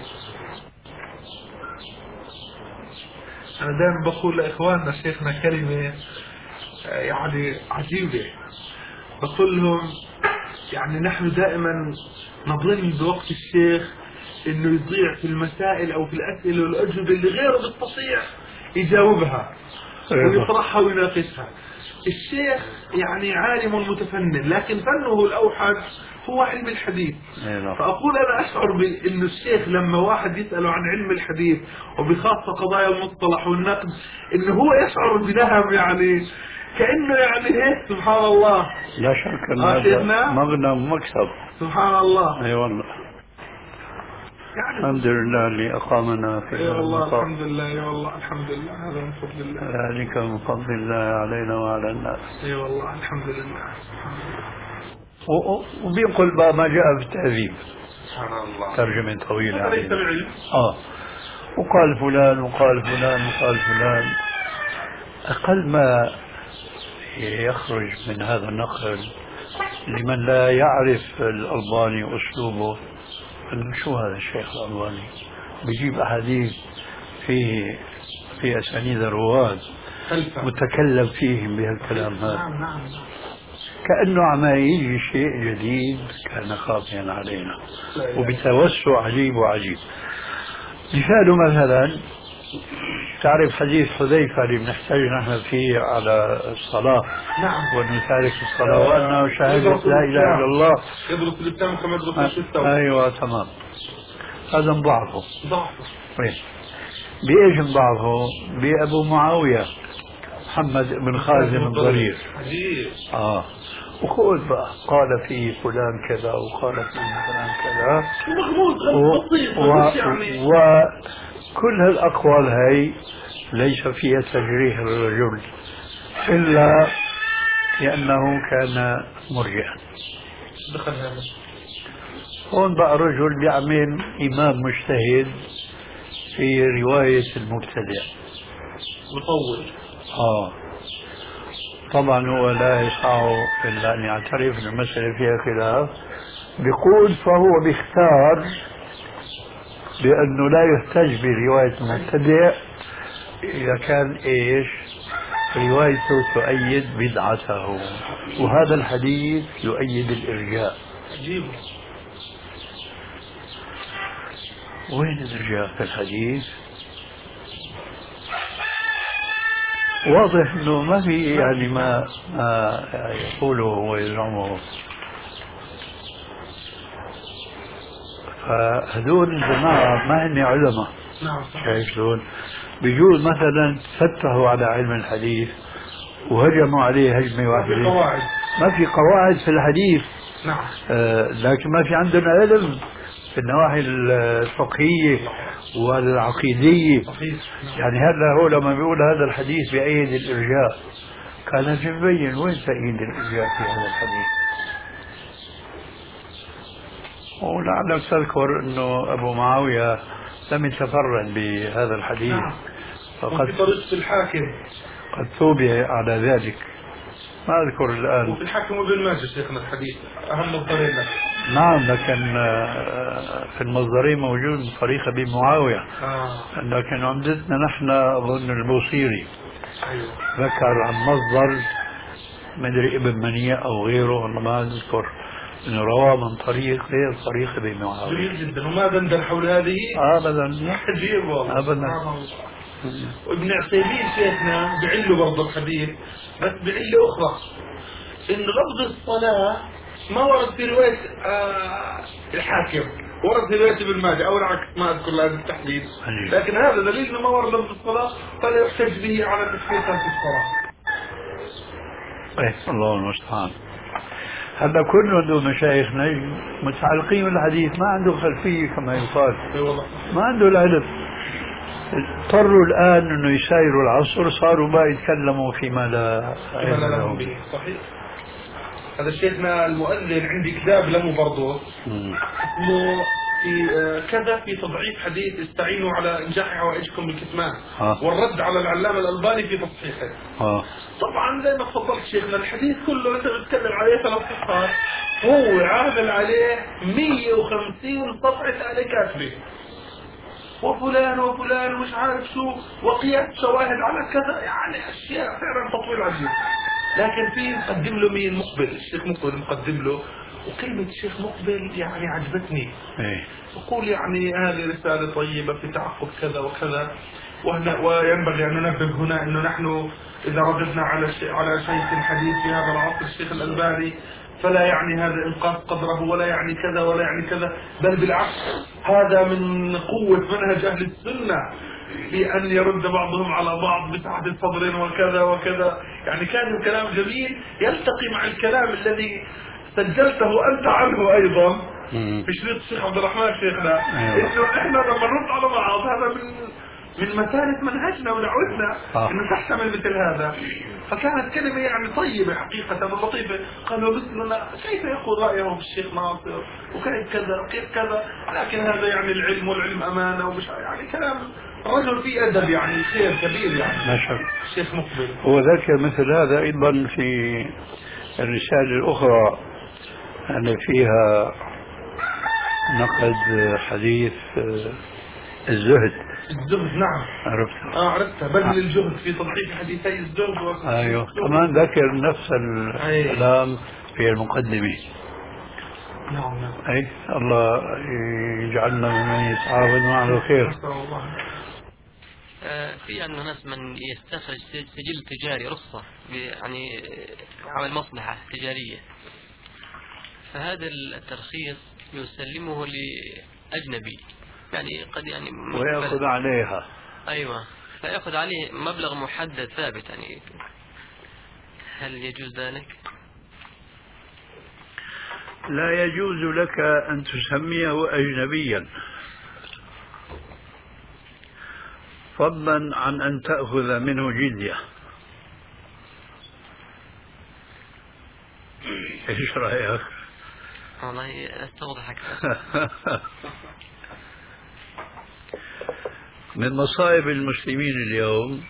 أنا دائما بقول لإخواننا شيخنا كلمة يعني عجيبة، بقول لهم يعني نحن دائما نظن بوقت الشيخ إنه يضيع في المسائل أو في الأسئلة والأجوبة اللي غيره بيستطيع يجاوبها ويطرحها ويناقشها. الشيخ يعني عالم متفنن، لكن فنه الأوحد هو علم الحديث. فأقول أنا أشعر بأن الشيخ لما واحد يسأله عن علم الحديث وبخاصة قضايا المصطلح والنقد، إنه هو يشعر بنهم، يعني كأنه يعني هيك سبحان الله. لا شك أن هذا مغنم مكسب. سبحان الله. أي والله. يعني الحمد لله اللي أقامنا في هذا المقام. الحمد لله. يا والله الحمد لله، هذا من فضل الله. ذلك من فضل الله علينا وعلى الناس. اي والله الحمد لله. وبينقل ما جاء في التهذيب. سبحان الله. ترجمة طويلة علينا. وقال فلان وقال فلان وقال فلان. أقل ما يخرج من هذا النقل لمن لا يعرف الألباني وأسلوبه أنه شو هذا الشيخ الألباني بيجيب أحاديث في أسانيد الرواة متكلم فيهم بهالكلام هذا. نعم. كأنه عم يجي شيء جديد كان خاطئا علينا وبتوسع عجيب وعجيب. مثال مثلا تعرف حديث حذيفة اللي بنحتاج نحن فيه على الصلاة. نعم. ونتارك الصلاة وأنه شهادة لا إله إلا الله يدرس الإسلام كما يدرس التوحيد. أيوة تمام. هذا مضاعفه. بإيش مضاعفه؟ بأبو معاوية محمد بن خازم الضرير. عجيب. وقول بقى قال فيه فلان كذا وقال فيه فلان كذا. وكل هالأقوال هاي ليس فيها تجريح الرجل إلا لأنه كان مرجئا. دخل هذا. هون بقى رجل بيعمل إمام مجتهد في رواية المبتدع مطول. طبعا هو لا يسعه إلا أن يعترف أن المسألة فيها خلاف. بيقول فهو بيختار بأنه لا يحتج برواية المبتدع إذا كان إيش روايته تؤيد بدعته، وهذا الحديث يؤيد الإرجاء. عجيب. وين الإرجاء في الحديث؟ واضح انه ما في يعني ما يقوله ويزعمه. فهذول الجماعة ما هن علماء. شايف شلون؟ بيجوز مثلا فتحوا على علم الحديث وهجموا عليه هجمة واحدة ما في قواعد في الحديث. نعم. لكن ما في عندنا علم في النواحي الفقهية والعقيدية. يعني هذا هو لما بيقول هذا الحديث بأيد الإرجاء، كان لازم يبين وين تأييد الإرجاء في هذا الحديث. ولعلك تذكر أنه أبو معاوية لم يتفرد بهذا الحديث. فقد في طريقة الحاكم قد ثوبه على ذلك، ما أذكر الآن. وفي الحاكم وابن ماجه شيخنا الحديث أهم مصدرين لك. نعم، لكن في المصدرين موجود طريق أبي معاوية. لكن عمدتنا نحن أظن البوصيري ذكر عن مصدر مدري ابن منيع أو غيره، والله ما أذكر، انه رواه من طريق غير طريق ابي معاويه. جميل جدا. وما دندن حول هذه ابدا. عجيب والله ابدا. وابن عثيمين شيخنا بعله برضه الحديث، بس بعله اخرى، ان لفظ الصلاه ما ورد في روايه الحاكم، ورد في روايه ابن ماجه او العكس، ما اذكر هذا التحديد، لكن هذا دليل انه ما ورد لفظ الصلاه فلا يحتج به على تشريعها في الصلاه. الله المستعان. هذا كله مشايخنا متعلقين بالحديث، ما عنده خلفية كما يقال، ما عنده العلم. اضطروا الآن أنه يسايروا العصر، صاروا بقى يتكلموا فيما لا علم لهم به. صحيح. هذا شيخنا المؤذن عندي كتاب له برضه اسمه في كذا في تضعيف حديث استعينوا على إنجاح حوائجكم بالكتمان، والرد على العلامة الألباني في تصحيحه. طبعا زي ما تفضلت شيخنا الحديث كله انت بتتكلم عليه 3 صفحات، هو عامل عليه 150 صفحة عليه كاتبه، وفلان وفلان ومش عارف شو، وقياس شواهد على كذا، يعني أشياء فعلا تطويل عجيب. لكن في مقدم له مين؟ مقبل، الشيخ مقبل مقدم له، وكلمة الشيخ مقبل يعني عجبتني. يقول يعني هذه رسالة طيبة في تعقب كذا وكذا، وينبغي أن ننبه هنا أنه نحن إذا رددنا على شيخ الحديث في هذا العصر الشيخ الألباني فلا يعني هذا إنقاذ قدره، ولا يعني كذا ولا يعني كذا، بل بالعكس هذا من قوة منهج أهل السنة في أن يرد بعضهم على بعض بسعة الصدر وكذا وكذا. يعني كان الكلام جميل يلتقي مع الكلام الذي سجلته أنت عنه أيضا في شريط الشيخ عبد الرحمن شيخنا، إنه إحنا لما نرد على بعض هذا من مسالك منهجنا ودعوتنا إنه تحتمل مثل هذا. فكانت كلمة يعني طيبة حقيقة ولطيفة. قالوا مثلنا كيف يأخذ رأيه في الشيخ ناصر وكيف كذا وكيف كذا، لكن هذا يعني العلم، والعلم أمانة، ومش يعني كلام رجل فيه أدب، يعني خير كبير يعني. ما شاء الشيخ مقبل هو ذكر مثل هذا أيضا في الرسالة الأخرى أن فيها نقد حديث الزهد. نعم عرفتها. عرفتها، بذل الجهد في تضعيف حديثي الزهد. أيوه، كمان ذكر نفس الكلام في المقدمة. نعم. أي الله يجعلنا ممن يتعاون مع الخير. في أن ناس من يستخرج سجل تجاري رخصة يعني عمل مصلحة تجارية، فهذا الترخيص يسلمه لأجنبي، يعني قد يعني ويأخذ عليها. أيوة، فيأخذ عليه مبلغ محدد ثابت، يعني هل يجوز ذلك؟ لا يجوز لك أن تسميه أجنبيا، فضلا عن أن تأخذ منه جزية. إيش رأيك؟ والله أستوضحك. من مصائب المسلمين اليوم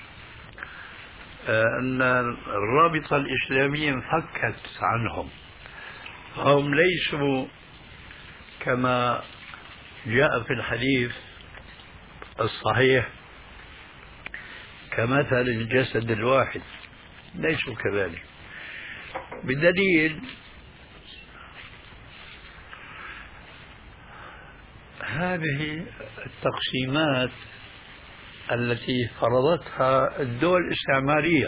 أن الرابطة الإسلامية انفكت عنهم، هم ليسوا كما جاء في الحديث الصحيح كمثل الجسد الواحد، ليسوا كذلك، بدليل هذه التقسيمات التي فرضتها الدول الاستعمارية،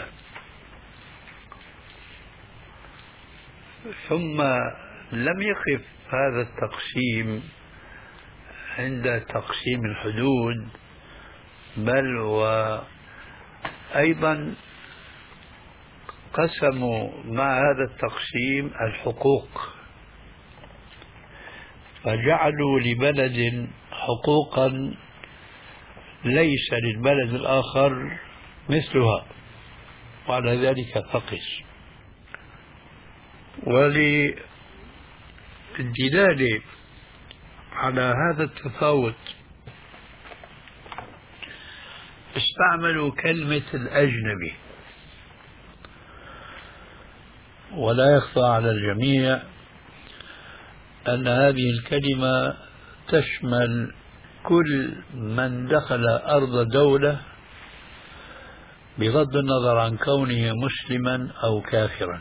ثم لم يقف هذا التقسيم عند تقسيم الحدود، بل وأيضا قسموا مع هذا التقسيم الحقوق، فجعلوا لبلد حقوقا ليس للبلد الآخر مثلها، وعلى ذلك فقس. وللدلالة على هذا التفاوت استعملوا كلمة الأجنبي، ولا يخفى على الجميع أن هذه الكلمة تشمل كل من دخل أرض دولة بغض النظر عن كونه مسلما أو كافرا،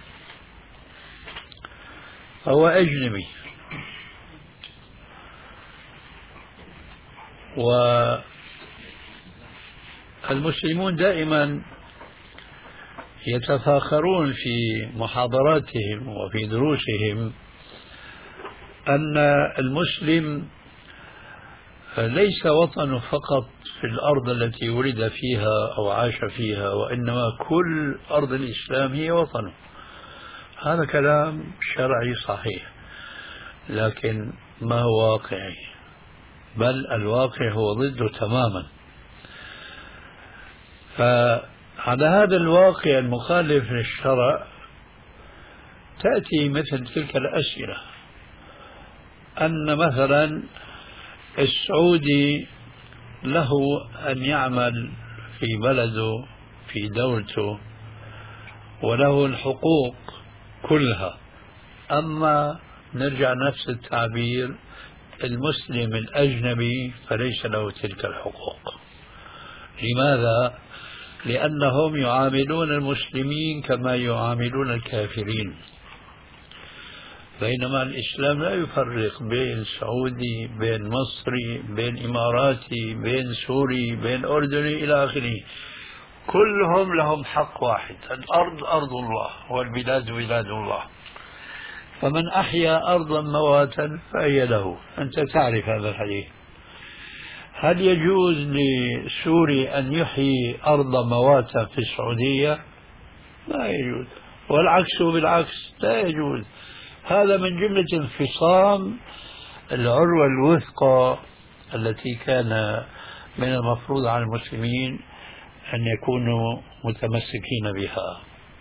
فهو أجنبي. والمسلمون دائما يتفاخرون في محاضراتهم وفي دروسهم أن المسلم ليس وطنه فقط في الأرض التي ولد فيها أو عاش فيها، وإنما كل أرض الإسلام هي وطنه. هذا كلام شرعي صحيح، لكن ما هو واقعي، بل الواقع هو ضده تماما. فعلى هذا الواقع المخالف للشرع تأتي مثل تلك الأسئلة، أن مثلا السعودي له أن يعمل في بلده في دولته وله الحقوق كلها، أما نرجع نفس التعبير المسلم الأجنبي فليس له تلك الحقوق. لماذا؟ لأنهم يعاملون المسلمين كما يعاملون الكافرين، بينما الإسلام لا يفرق بين سعودي، بين مصري، بين إماراتي، بين سوري، بين أردني إلى آخره. كلهم لهم حق واحد، الأرض أرض الله والبلاد بلاد الله، فمن أحيا أرضا مواتا فهي له. أنت تعرف هذا الحديث. هل يجوز لسوري أن يحيي أرض مواتا في السعودية؟ لا يجوز، والعكس بالعكس لا يجوز. هذا من جملة انفصام العروة الوثقى التي كان من المفروض على المسلمين أن يكونوا متمسكين بها.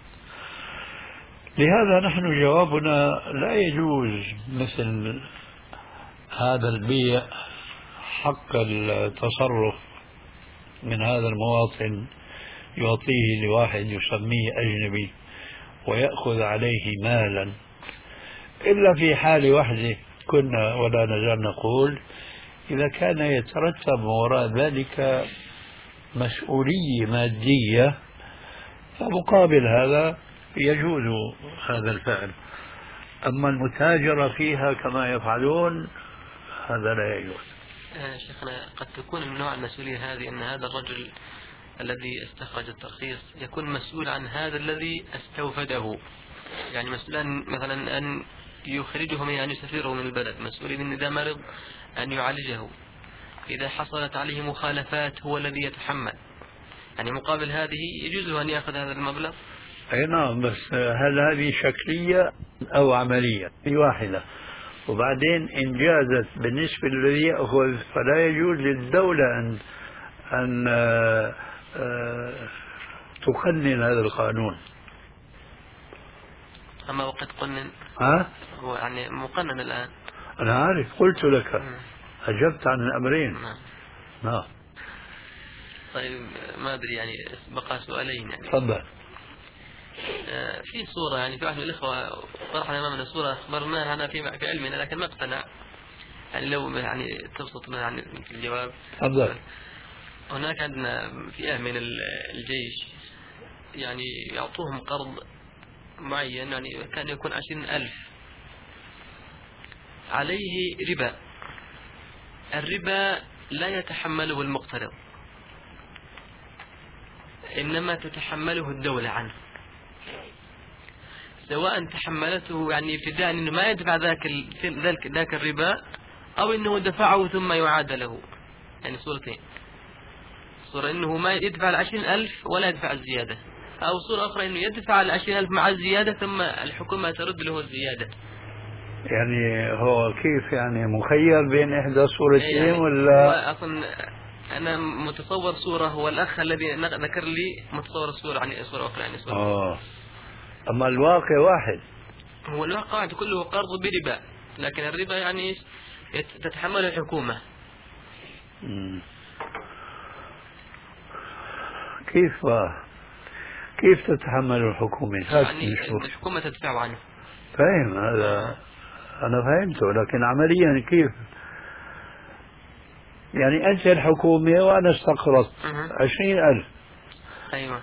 لهذا نحن جوابنا لا يجوز مثل هذا البيع حق التصرف من هذا المواطن يعطيه لواحد يسميه أجنبي ويأخذ عليه مالا، إلا في حال واحدة كنا ولا نزال نقول: إذا كان يترتب وراء ذلك مسؤولية مادية فمقابل هذا يجوز هذا الفعل. أما المتاجرة فيها كما يفعلون هذا لا يجوز. شيخنا، قد تكون من نوع المسؤولية هذه أن هذا الرجل الذي استخرج الترخيص يكون مسؤول عن هذا الذي استوفده، يعني مسؤول مثلا أن يخرجه من أن يسافره من البلد، مسؤول إن إذا مرض أن يعالجه، إذا حصلت عليه مخالفات هو الذي يتحمل، يعني مقابل هذه يجوز له أن يأخذ هذا المبلغ. أي نعم، بس هل هذه شكلية أو عملية؟ في واحدة. وبعدين إن جازت بالنسبة للذي يأخذ فلا يجوز للدولة أن تقنن هذا القانون. أما وقد قنن هو يعني مقنن الآن. أنا عارف، قلت لك أجبت عن الأمرين. نعم. طيب ما أدري، يعني بقى سؤالين يعني. تفضل. في صورة، يعني في واحد من الإخوة طرح أمامنا صورة أخبرناها أنا في علمنا لكن ما اقتنع، يعني لو يعني تبسط لنا يعني الجواب. تفضل. هناك عندنا فئة من الجيش يعني يعطوهم قرض معين، يعني كان يكون 20,000 عليه ربا. الربا لا يتحمله المقترض، إنما تتحمله الدولة عنه، سواء تحملته يعني ابتداء أنه ما يدفع ذاك الربا، أو أنه دفعه ثم يعاد له. يعني صورتين: صورة أنه ما يدفع 20,000 ولا يدفع الزيادة، أو صورة أخرى أنه يدفع 20,000 مع الزيادة ثم الحكومة ترد له الزيادة. يعني هو كيف يعني مخير بين إحدى صورتين يعني ولا؟ هو أصلا أنا متصور صورة، والأخ الذي ذكر لي متصور صورة عن صورة أخرى يعني صورة. أما الواقع واحد. هو الواقع كله قرض بربا، لكن الربا يعني تتحمل الحكومة. كيف تتحمل الحكومة؟ يعني الحكومة تدفع عنه. فاهم هذا، أنا فهمته، لكن عمليا كيف؟ يعني أنت الحكومة وأنا استقرضت 20,000. أيوة.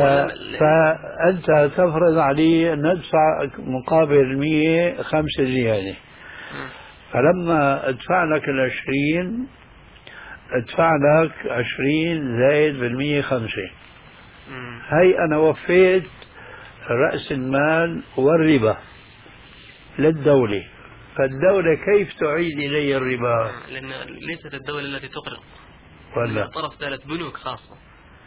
فأنت تفرض علي أن ندفع مقابل 100 5 زيادة. فلما ادفع لك 20 ادفع لك 20 زائد 5. هاي أنا وفيت رأس المال والربا للدولة، فالدولة كيف تعيد إلي الربا؟ لأن ليست الدولة التي تقرض، ولا طرف ثالث، بنوك خاصة.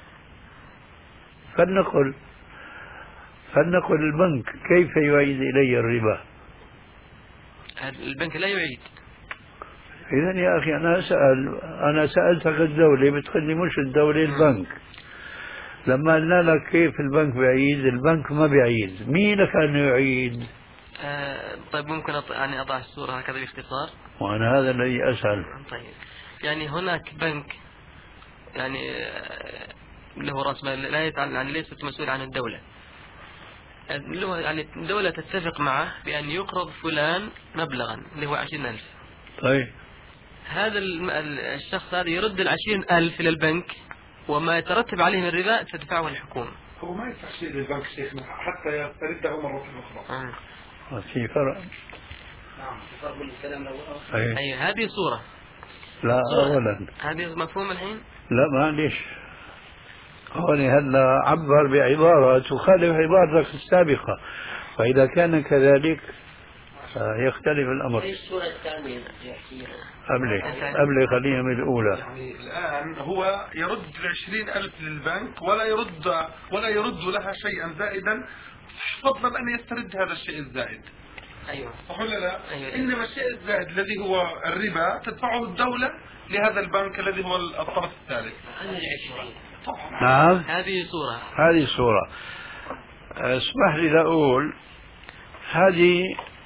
فلنقل البنك كيف يعيد إلي الربا؟ البنك لا يعيد. إذن يا أخي أنا سألتك الدولة، بتقولي مش الدولة البنك. لما قلنا لك كيف البنك بيعيد، البنك ما بيعيد، مين كان يعيد؟ طيب ممكن يعني أضع الصورة هكذا باختصار؟ وأنا هذا الذي أسأل. طيب يعني هناك بنك يعني له رأس مال، لا يعني ليست مسؤول عن الدولة. يعني الدولة تتفق معه بأن يقرض فلان مبلغا اللي هو 20,000. طيب هذا الشخص هذا يرد 20,000 إلى البنك، وما يترتب عليه من ربا تدفعه الحكومة. هو ما يدفع شيء للبنك شيخنا حتى يسترده مرة أخرى. في فرق. نعم في فرق بين الكلام الأول. أي هذه صورة. لا أولا هذه مفهوم الحين؟ لا معليش، هون هلا عبر بعبارة تخالف عبارتك السابقة، فإذا كان كذلك يختلف الأمر. أي الصورة الثانية قبل خلينا من الأولى. يعني الآن هو يرد 20,000 للبنك ولا يرد لها شيئا زائدا، فضلا أن يسترد هذا الشيء الزائد. أيوة صح ولا لا؟ أيوة. إنما الشيء الزائد الذي هو الربا تدفعه الدولة لهذا البنك الذي هو الطرف الثالث. نعم هذه صورة. اسمح لي لأقول هذه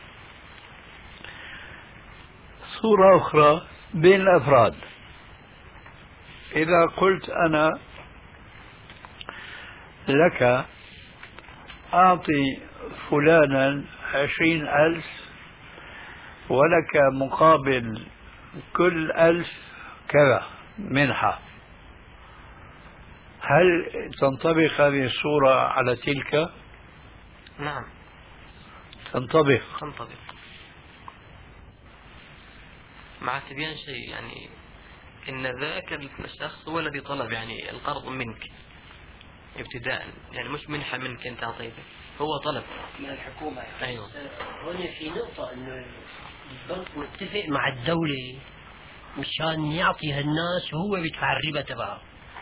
صورة أخرى بين الأفراد. إذا قلت أنا لك أعطي فلانا 20,000 ولك مقابل كل 1,000 كذا منحة، هل تنطبق هذه الصورة على تلك؟ نعم تنطبق. مع تبيان شيء، يعني إن ذاك الشخص هو الذي طلب يعني القرض منك ابتداء، يعني مش منحة منك أنت أعطيته، هو طلب من الحكومة. أيوة. هنا في نقطة إنه البنك متفق مع الدولة مشان يعطي هالناس وهو بيدفع الربا تبعه.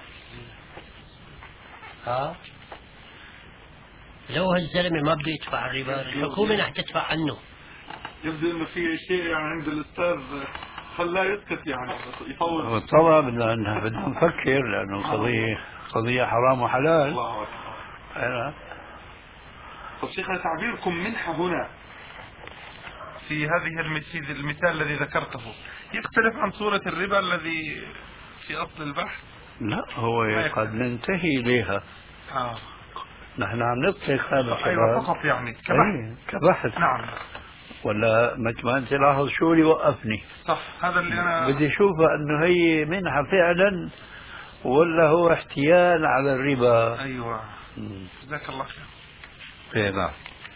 لو هالزلمة ما بده يدفع الربا الحكومة رح تدفع عنه. يبدو انه في شيء يعني عند الاستاذ خلاه يسكت يعني يفوت. طبعا بدنا نفكر لانه قضية حرام وحلال. الله اكبر. طيب شيخنا تعبيركم منحة هنا في هذه المثال الذي ذكرته يختلف عن صورة الربا الذي في اصل البحث؟ لا هو قد ننتهي اليها. نحن عم نطلق هذا الكلام. ايوه فقط يعني كبحث. نعم. ولا مثل ما انت لاحظ شو اللي وقفني. صح هذا اللي انا بدي اشوفها انه هي منحة فعلا ولا هو احتيال على الربا. ايوه جزاك الله خير. نعم.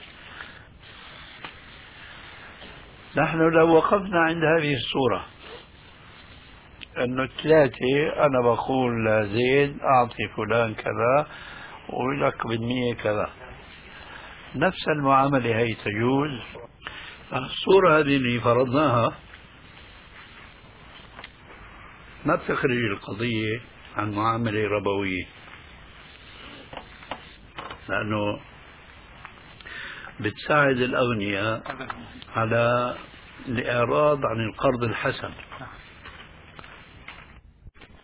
نحن لو وقفنا عند هذه الصورة انه 3 انا بقول لزيد اعطي فلان كذا ولك بالمية كذا، نفس المعاملة هي تجوز. الصورة هذه اللي فرضناها ما بتخرج القضية عن معاملة ربوية. لأنه بتساعد الأغنياء على الإعراض عن القرض الحسن